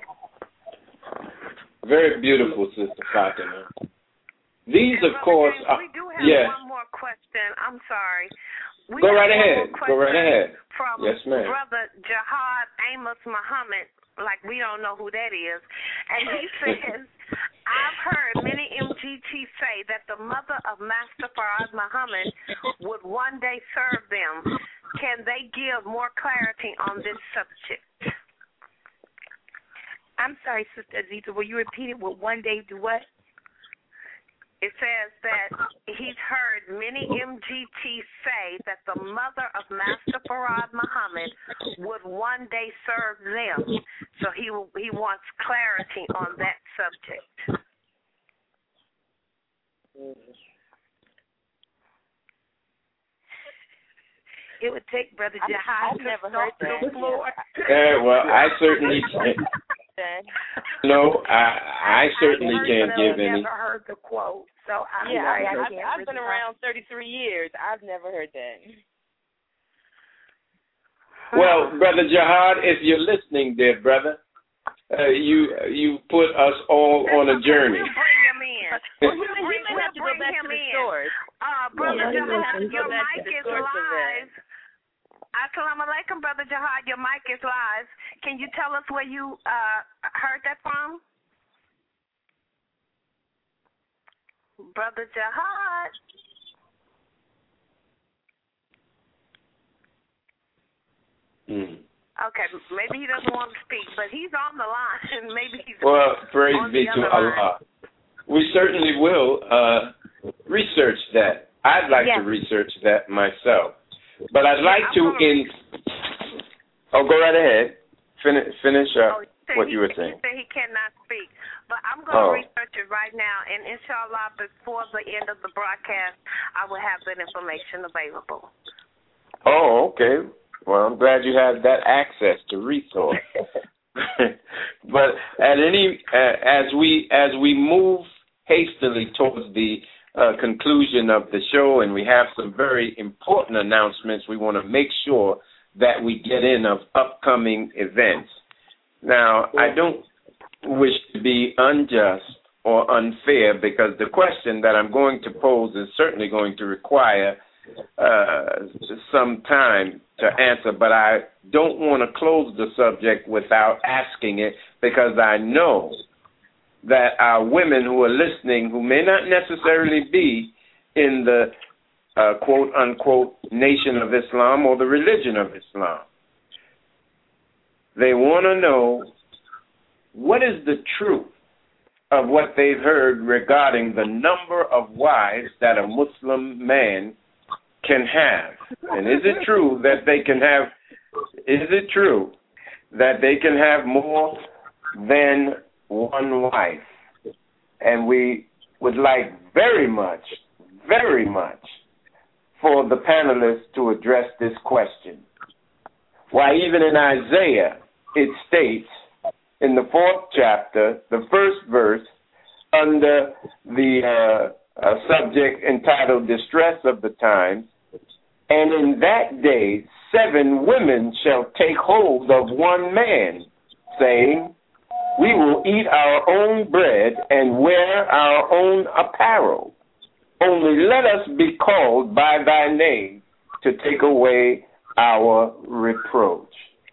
Very beautiful, Sister Fatima. These, of course, we do have one more question. I'm sorry. Go right ahead. From yes, ma'am. Brother Jihad Amos Muhammad, like we don't know who that is. And he says, I've heard many MGT say that the mother of Master Farad Muhammad would one day serve them. Can they give more clarity on this subject? I'm sorry, Sister Aziza, will you repeat it? Will one day do what? it says that he's heard many MGTs say that the mother of Master Farad Muhammad would one day serve them. So he wants clarity on that subject. It would take Brother Jihad to never heard that. the floor. Well, I certainly can't. No, I certainly can't give any. I've never heard the quote, so I'm sorry. sorry. I've been around 33 years. I've never heard that. Well, Brother Jihad, if you're listening, dear brother, you put us all on a journey. We'll bring him in. We may have to go back to the source. Brother Jihad, your mic is live. Assalamu alaikum, Brother Jihad. Your mic is live. Can you tell us where you heard that from? Brother Jihad. Okay, maybe he doesn't want to speak, but he's on the line. Maybe he's praise be to Allah. We certainly will research that. I'd like to research that myself. But I'd like to go right ahead. Finish up what you were saying. He said he cannot speak. But I'm going to research it right now, and inshallah, before the end of the broadcast, I will have that information available. Oh, okay. Well, I'm glad you have that access to resource. But as we move hastily towards the conclusion of the show, and we have some very important announcements we want to make sure that we get in of upcoming events. Now, I don't wish to be unjust or unfair, because the question that I'm going to pose is certainly going to require some time to answer, but I don't want to close the subject without asking it, because I know that our women who are listening, who may not necessarily be in the quote-unquote Nation of Islam or the religion of Islam, they want to know what is the truth of what they've heard regarding the number of wives that a Muslim man can have. And is it true that they can have more than one wife? And we would like very much for the panelists to address this question. Why, even in Isaiah, it states in the 4th chapter, the first verse, under the subject entitled Distress of the Times, and in that day 7 women shall take hold of one man, saying, we will eat our own bread and wear our own apparel. Only let us be called by thy name to take away our reproach.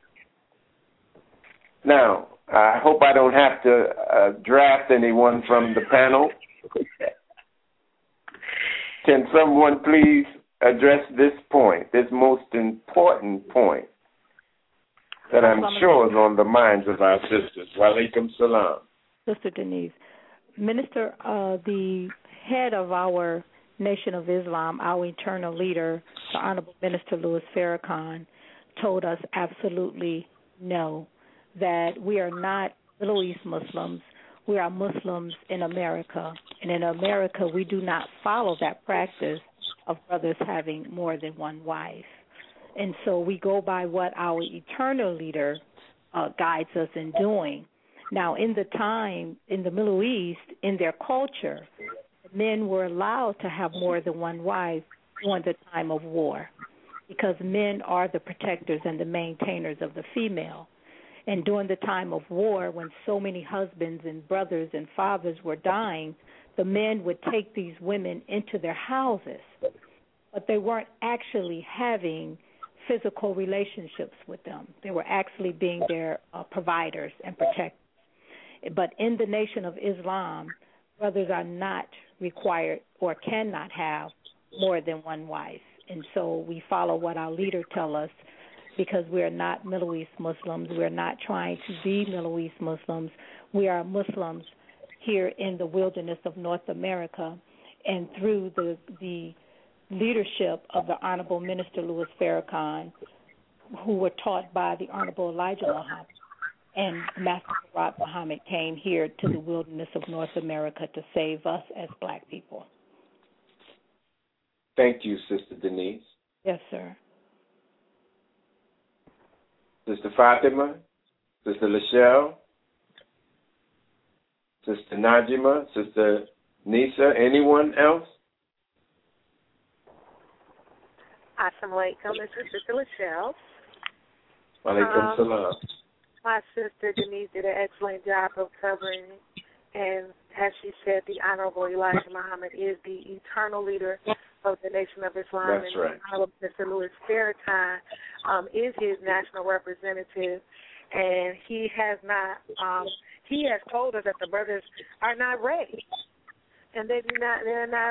Now, I hope I don't have to draft anyone from the panel. Can someone please address this point, this most important point that I'm sure is on the minds of our sisters? Wa alaikum salam. Sister Denise, Minister, the head of our Nation of Islam, our eternal leader, the Honorable Minister Louis Farrakhan, told us absolutely no, that we are not Middle East Muslims. We are Muslims in America. And in America, we do not follow that practice of brothers having more than one wife. And so we go by what our eternal leader guides us in doing. Now, in the time in the Middle East, in their culture, men were allowed to have more than one wife during the time of war, because men are the protectors and the maintainers of the female. And during the time of war, when so many husbands and brothers and fathers were dying, the men would take these women into their houses, but they weren't actually having physical relationships with them. They were actually being their providers and protectors. But in the Nation of Islam, brothers are not required or cannot have more than one wife. And so we follow what our leader tells us, because we are not Middle East Muslims. We're not trying to be Middle East Muslims. We are Muslims here in the wilderness of North America, and through the leadership of the Honorable Minister Louis Farrakhan, who were taught by the Honorable Elijah Muhammad, and Master Farad Muhammad came here to the wilderness of North America to save us as black people. Thank you, Sister Denise. Yes, sir. Sister Fatima, Sister Lachelle, Sister Najima, Sister Nisa, anyone else? Assalamu alaikum. This is Sister Lachelle. Walaikum salam. My sister Denise did an excellent job of covering, and as she said, the Honorable Elijah Muhammad is the eternal leader of the Nation of Islam. That's and right. Honorable Mr. Louis Farrakhan is his national representative, and he has not. He has told us that the brothers are not ready, and they do not. They're not.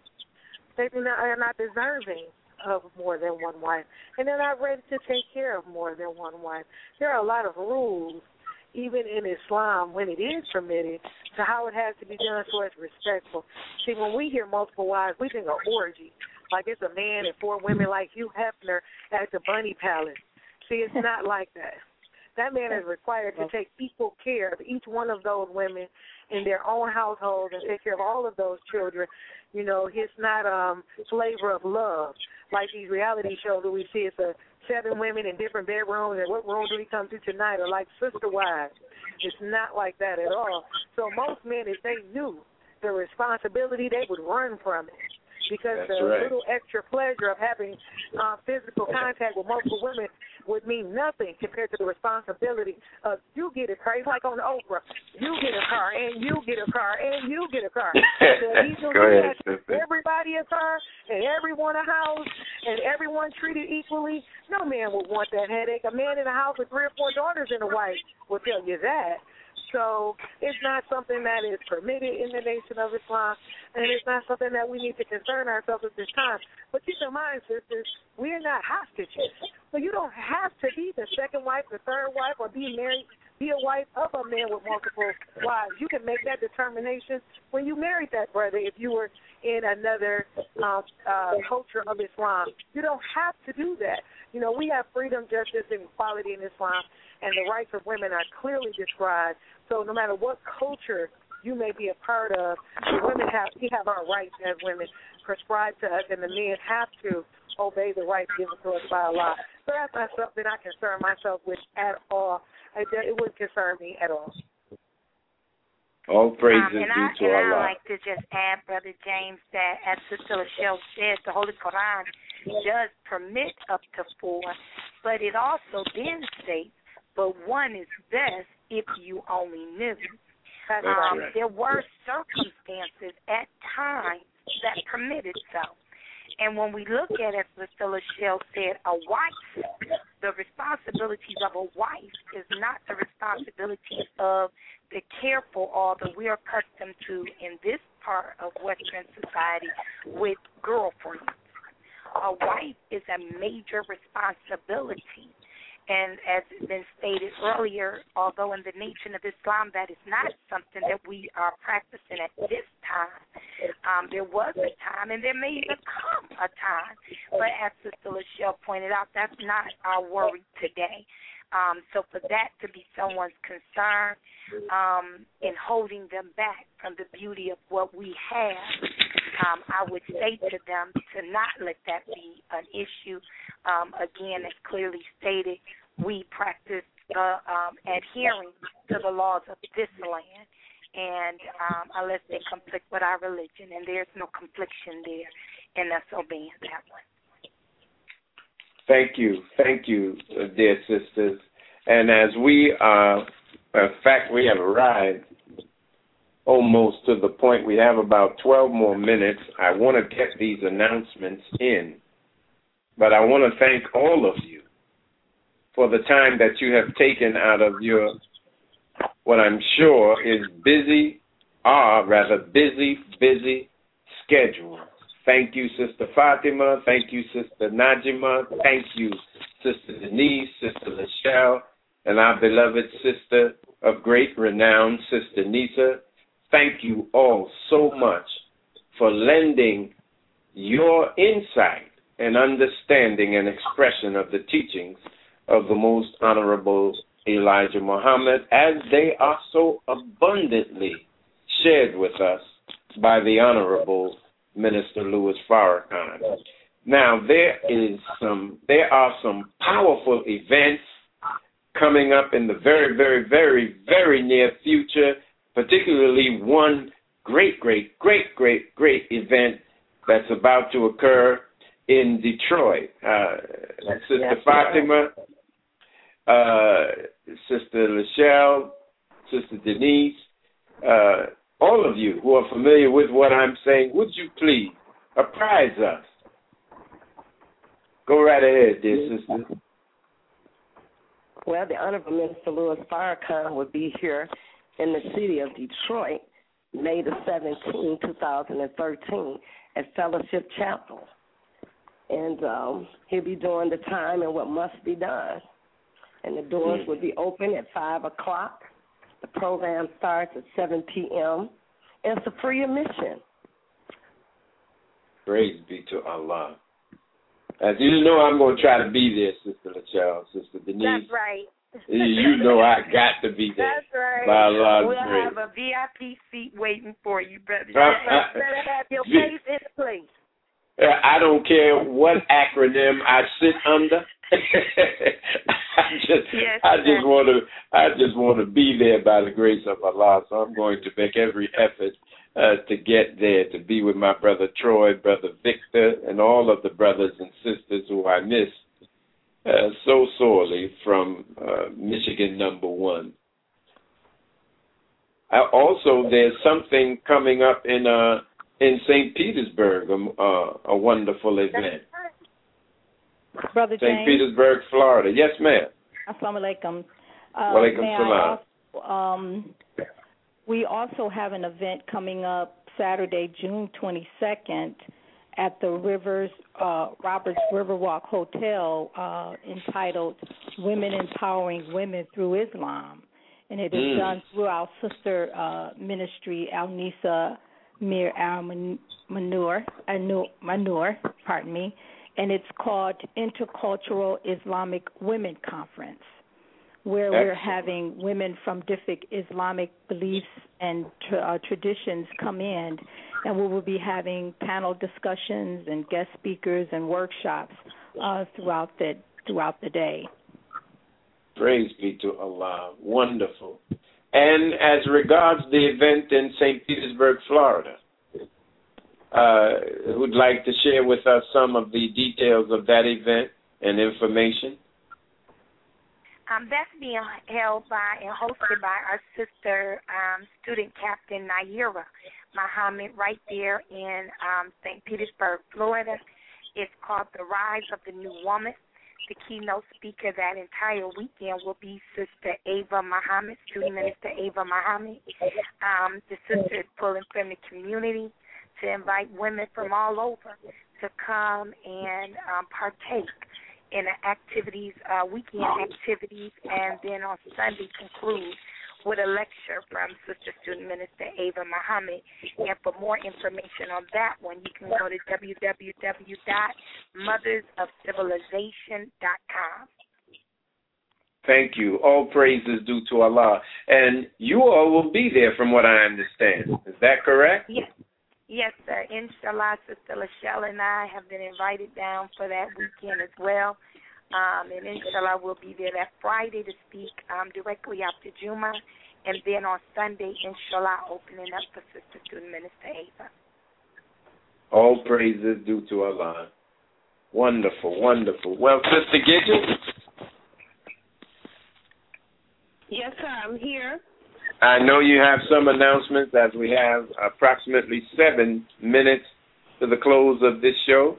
Are not deserving of more than one wife, and they're not ready to take care of more than one wife. There are a lot of rules, even in Islam, when it is permitted, to how it has to be done so it's respectful. See, when we hear multiple wives, we think of orgy, like it's a man and 4 women like Hugh Hefner at the Bunny Palace. See, it's not like that. That man is required to take equal care of each one of those women in their own household and take care of all of those children. You know, it's not flavor of love like these reality shows that we see. It's 7 women in different bedrooms, and what room do we come to tonight? Or like Sister Wives. It's not like that at all. So most men, if they knew the responsibility, they would run from it. Because That's the right. little extra pleasure of having physical contact with multiple women would mean nothing compared to the responsibility of you get a car. It's like on Oprah. You get a car, and you get a car, and you get a car. So he's going to get everybody a car, and everyone a house, and everyone treated equally. No man would want that headache. A man in a house with 3 or 4 daughters and a wife will tell you that. So it's not something that is permitted in the Nation of Islam, and it's not something that we need to concern ourselves at this time. But keep in mind, sisters, we are not hostages. So you don't have to be the second wife, the third wife, or be married, be a wife of a man with multiple wives. You can make that determination when you married that brother if you were in another culture of Islam. You don't have to do that. You know, we have freedom, justice, and equality in Islam, and the rights of women are clearly described. So no matter what culture you may be a part of, we have our rights as women prescribed to us, and the men have to obey the rights given to us by Allah. So that's not something I concern myself with at all. It wouldn't concern me at all. All praises and due to Allah. I'd like to just add, Brother James, that as Sister Lachelle said, the Holy Quran does permit up to 4, but it also then states, but one is best if you only knew. There were circumstances at times that permitted so. And when we look at it, as Sister Lachelle said, a wife, the responsibilities of a wife is not the responsibilities of the careful or that we're accustomed to in this part of Western society with girlfriends. A wife is a major responsibility. And as has been stated earlier, although in the Nation of Islam that is not something that we are practicing at this time, there was a time, and there may even come a time, but as Sister Lachelle pointed out, that's not our worry today. So for that to be someone's concern in holding them back from the beauty of what we have, I would say to them to not let that be an issue. Again, as clearly stated, we practice adhering to the laws of this land, and unless they conflict with our religion, and there's no confliction there, and that's obeying that one. Thank you, dear sisters. And as we in fact, we have arrived almost to the point. We have about 12 more minutes. I want to get these announcements in, but I want to thank all of you for the time that you have taken out of your, what I'm sure is busy schedule. Thank you, Sister Fatima. Thank you, Sister Najima. Thank you, Sister Denise, Sister Lachelle, and our beloved sister of great renown, Sister Nisa. Thank you all so much for lending your insight and understanding and expression of the teachings of the Most Honorable Elijah Muhammad, as they are so abundantly shared with us by the Honorable Minister Louis Farrakhan. Now, there are some powerful events coming up in the very, very, very, very near future, particularly one great event that's about to occur in Detroit. Sister Fatima, Sister Lachelle, Sister Denise, all of you who are familiar with what I'm saying, would you please apprise us? Go right ahead, dear sister. Well, the Honorable Minister Louis Farrakhan will be here in the city of Detroit, May the 17th, 2013, at Fellowship Chapel. And he'll be doing the time and what must be done. And the doors will be open at 5 o'clock. The program starts at 7 p.m. It's a free admission. Praise be to Allah. As you know, I'm going to try to be there, Sister Lachelle, Sister Denise. That's right. You know I got to be there. That's right. By Allah's we'll grace. have a VIP seat waiting for you, brother. You better have your face in the place. I don't care what acronym I sit under. I just want to be there by the grace of Allah. So I'm going to make every effort to get there, to be with my brother Troy, brother Victor, and all of the brothers and sisters who I miss so sorely from Michigan #1. Also, there's something coming up in St. Petersburg, a wonderful event. Brother James. St. Petersburg, Florida. Yes, ma'am. Assalamu alaikum. Walaikum salam. We also have an event coming up Saturday, June 22nd, at the Roberts Riverwalk Hotel, entitled "Women Empowering Women Through Islam," and it is done through our sister ministry, Al-Nisa Mir Al-Manur, and it's called Intercultural Islamic Women Conference, where we're having women from different Islamic beliefs and traditions come in, and we will be having panel discussions and guest speakers and workshops throughout the day. Praise be to Allah. Wonderful. And as regards the event in St. Petersburg, Florida, who'd like to share with us some of the details of that event and information? That's being held by and hosted by our sister student captain Naira Muhammad right there in St. Petersburg, Florida. It's called The Rise of the New Woman. The keynote speaker that entire weekend will be Sister Ava Muhammad, Student Minister Ava Muhammad. The sister is pulling from the community to invite women from all over to come and partake in the activities, weekend activities, and then on Sunday conclude with a lecture from Sister Student Minister Ava Muhammad. And for more information on that one, you can go to www.mothersofcivilization.com. Thank you. All praise is due to Allah. And you all will be there from what I understand. Is that correct? Yes. Yes, sir. Inshallah, Sister Lachelle and I have been invited down for that weekend as well. And inshallah, we'll be there that Friday to speak directly after Juma. And then on Sunday, inshallah, opening up for Sister Student Minister Ava. All praise is due to Allah. Wonderful, wonderful. Well, Sister Gidget? Yes, sir, I'm here. I know you have some announcements as we have approximately 7 minutes to the close of this show.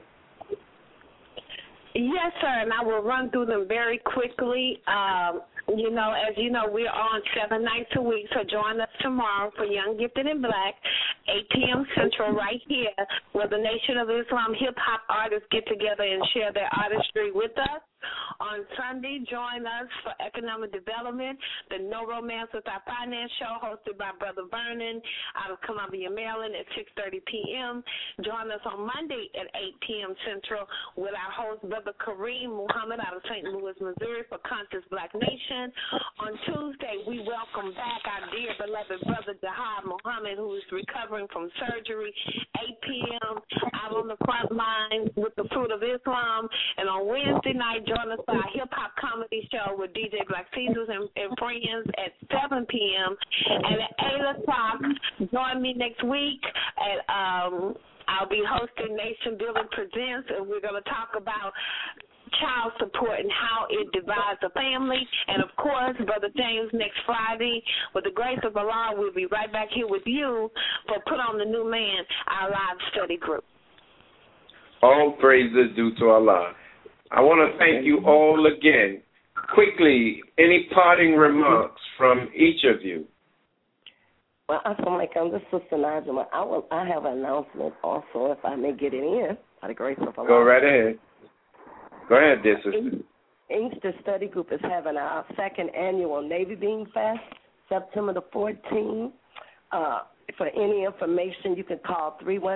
Yes, sir, and I will run through them very quickly. As you know, we're on 7 nights a week, so join us tomorrow for Young, Gifted, and Black, 8 p.m. Central right here, where the Nation of Islam hip-hop artists get together and share their artistry with us. On Sunday, join us for Economic Development, the No Romance Without Finance show hosted by Brother Vernon out of Columbia, Maryland at 6:30 p.m. Join us on Monday at 8 p.m. Central with our host, Brother Kareem Muhammad out of St. Louis, Missouri for Conscious Black Nation. On Tuesday, we welcome back our dear beloved Brother Jihad Muhammad, who is recovering from surgery, 8 p.m. out on the front line with the Fruit of Islam. And on Wednesday night, join us for our hip-hop comedy show with DJ Black Caesars and friends at 7 p.m. And at 8 o'clock, join me next week at I'll be hosting Nation Building Presents, and we're going to talk about child support and how it divides the family. And, of course, Brother James, next Friday, with the grace of Allah, we'll be right back here with you for Put on the New Man, our live study group. All praises due to Allah. I want to thank you all again. Quickly, any parting remarks from each of you? Well, Assalamualaikum. This is Sister Najma. I have an announcement also, if I may get it in, by the grace of Allah. Go right ahead. Go ahead, dear sister. Inkster Study Group is having our second annual Navy Bean Fest, September the 14th. For any information, you can call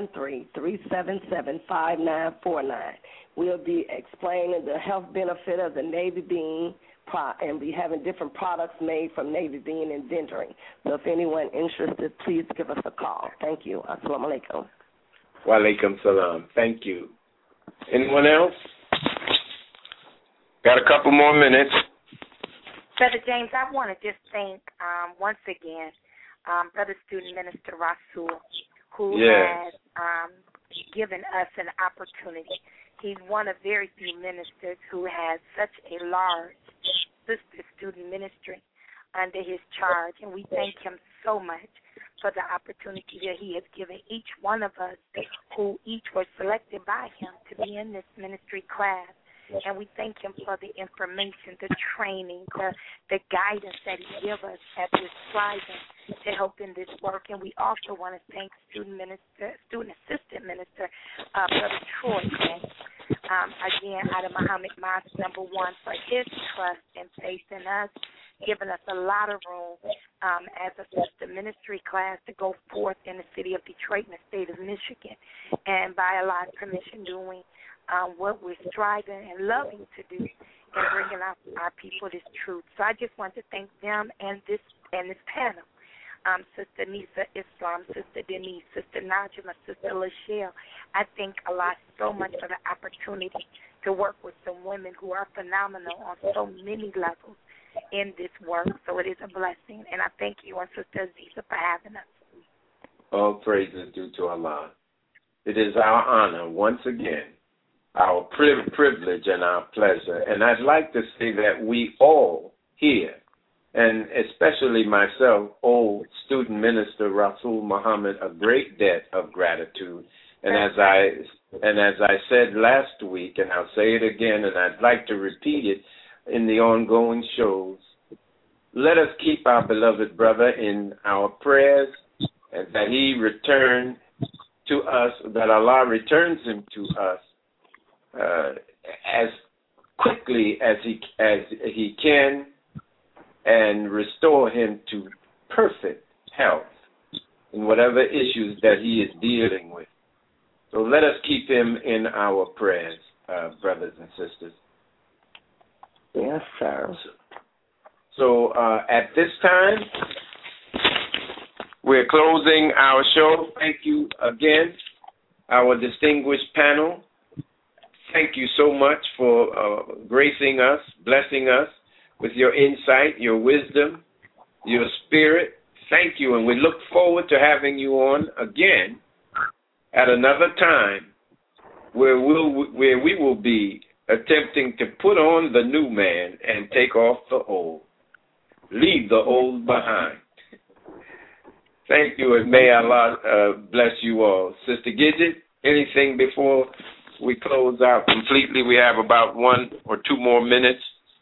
313-377-5949. We'll be explaining the health benefit of the Navy Bean, and be having different products made from Navy Bean and venturing. So if anyone interested, please give us a call. Thank you. Assalamu alaikum. Wa alaikum salam. Thank you. Anyone else? Got a couple more minutes. Brother James, I want to just thank once again Brother Student Minister Rasul, who has given us an opportunity. He's one of very few ministers who has such a large sister student ministry under his charge, and we thank him so much for the opportunity that he has given each one of us who each were selected by him to be in this ministry class. And we thank him for the information, the training, the guidance that he gives us at this Friday to help in this work. And we also want to thank Student Assistant Minister, Brother Troy, again, out of Muhammad Mosque #1, for his trust and faith in us, giving us a lot of room as a sister ministry class to go forth in the city of Detroit in the state of Michigan, and by Allah's permission doing what we're striving and loving to do and bringing our people this truth. So I just want to thank them and this panel, Sister Nisa Islam, Sister Denise, Sister Najma, Sister Lachelle. I thank Allah so much for the opportunity to work with some women who are phenomenal on so many levels in this work. So it is a blessing, and I thank you and Sister Aziza for having us. All praises due to Allah. It is our honor once again, our privilege and our pleasure. And I'd like to say that we all here, and especially myself, owe Student Minister Rasul Muhammad a great debt of gratitude. And as I said last week, and I'll say it again, and I'd like to repeat it in the ongoing shows, let us keep our beloved brother in our prayers, and that he return to us, that Allah returns him to us as quickly as he can, and restore him to perfect health in whatever issues that he is dealing with. So let us keep him in our prayers, brothers and sisters. Yes, sir. So at this time, we're closing our show. Thank you again, our distinguished panel. Thank you so much for gracing us, blessing us with your insight, your wisdom, your spirit. Thank you, and we look forward to having you on again at another time where we will be attempting to put on the new man and take off the old. Leave the old behind. Thank you, and may Allah bless you all. Sister Gidget, anything before we close out completely? We have about 1 or 2 more minutes.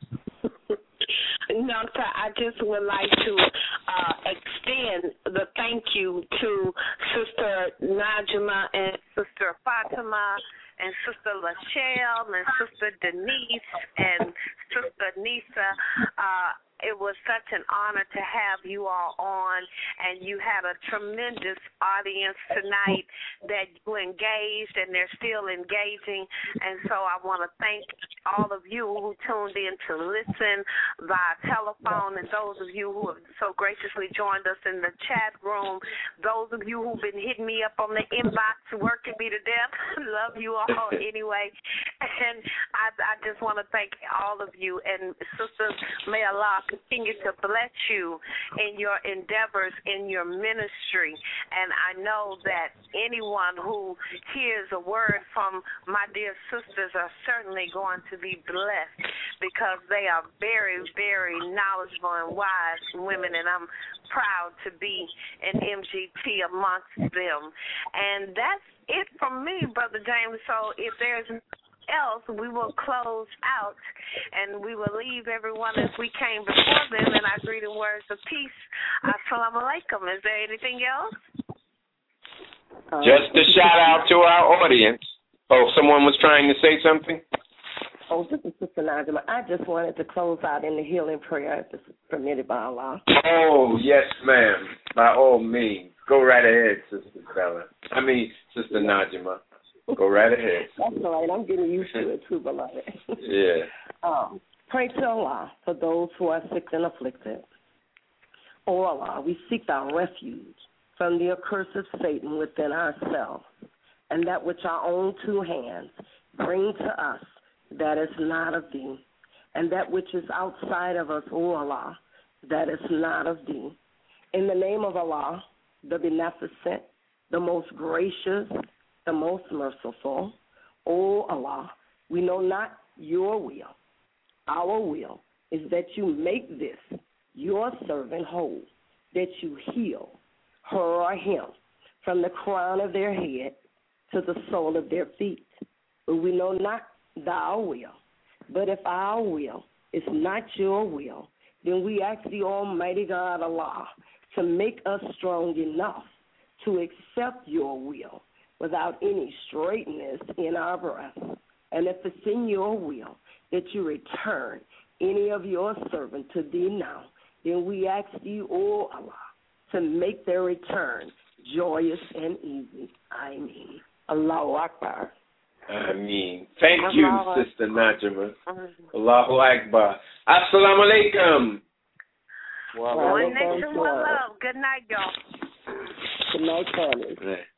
No, sir, I just would like to extend the thank you to Sister Najma and Sister Fatima and Sister Lachelle and Sister Denise and Sister Nisa. It was such an honor to have you all on, and you had a tremendous audience tonight that you engaged, and they're still engaging. And so I want to thank all of you who tuned in to listen via telephone, and those of you who have so graciously joined us in the chat room, those of you who've been hitting me up on the inbox, working me to death. Love you all anyway. And I just want to thank all of you. And Sister, may Allah continue to bless you in your endeavors, in your ministry. And I know that anyone who hears a word from my dear sisters are certainly going to be blessed, because they are very, very knowledgeable and wise women, and I'm proud to be an MGT amongst them. And that's it from me, Brother James. So if there's else, we will close out, and we will leave everyone as we came before them in our greeting words of peace. Assalamu alaikum. Is there anything else? Just a shout out to our audience. Oh, someone was trying to say something? Oh, this is Sister Najma. I just wanted to close out in the healing prayer, if it's permitted by Allah. Oh, yes, ma'am. By all means. Go right ahead, Sister Stella. Sister Najma. Go right ahead. That's all right. I'm getting used to it too, beloved. Yeah. Pray to Allah for those who are sick and afflicted. O Allah, we seek thy refuge from the accursed Satan within ourselves, and that which our own two hands bring to us that is not of thee, and that which is outside of us, O Allah, that is not of thee. In the name of Allah, the Beneficent, the most gracious, the most merciful, O Allah, we know not your will. Our will is that you make this, your servant, whole, that you heal her or him from the crown of their head to the sole of their feet. But we know not thy will. But if our will is not your will, then we ask the Almighty God, Allah, to make us strong enough to accept your will without any straightness in our breast. And if it's in your will that you return any of your servants to thee now, then we ask thee, O Allah, to make their return joyous and easy. Ameen. Allahu Akbar. Ameen. Thank you, Sister Najma. Allahu Akbar. Assalamu alaikum. One nation, one love. Good night, y'all. Good night, family.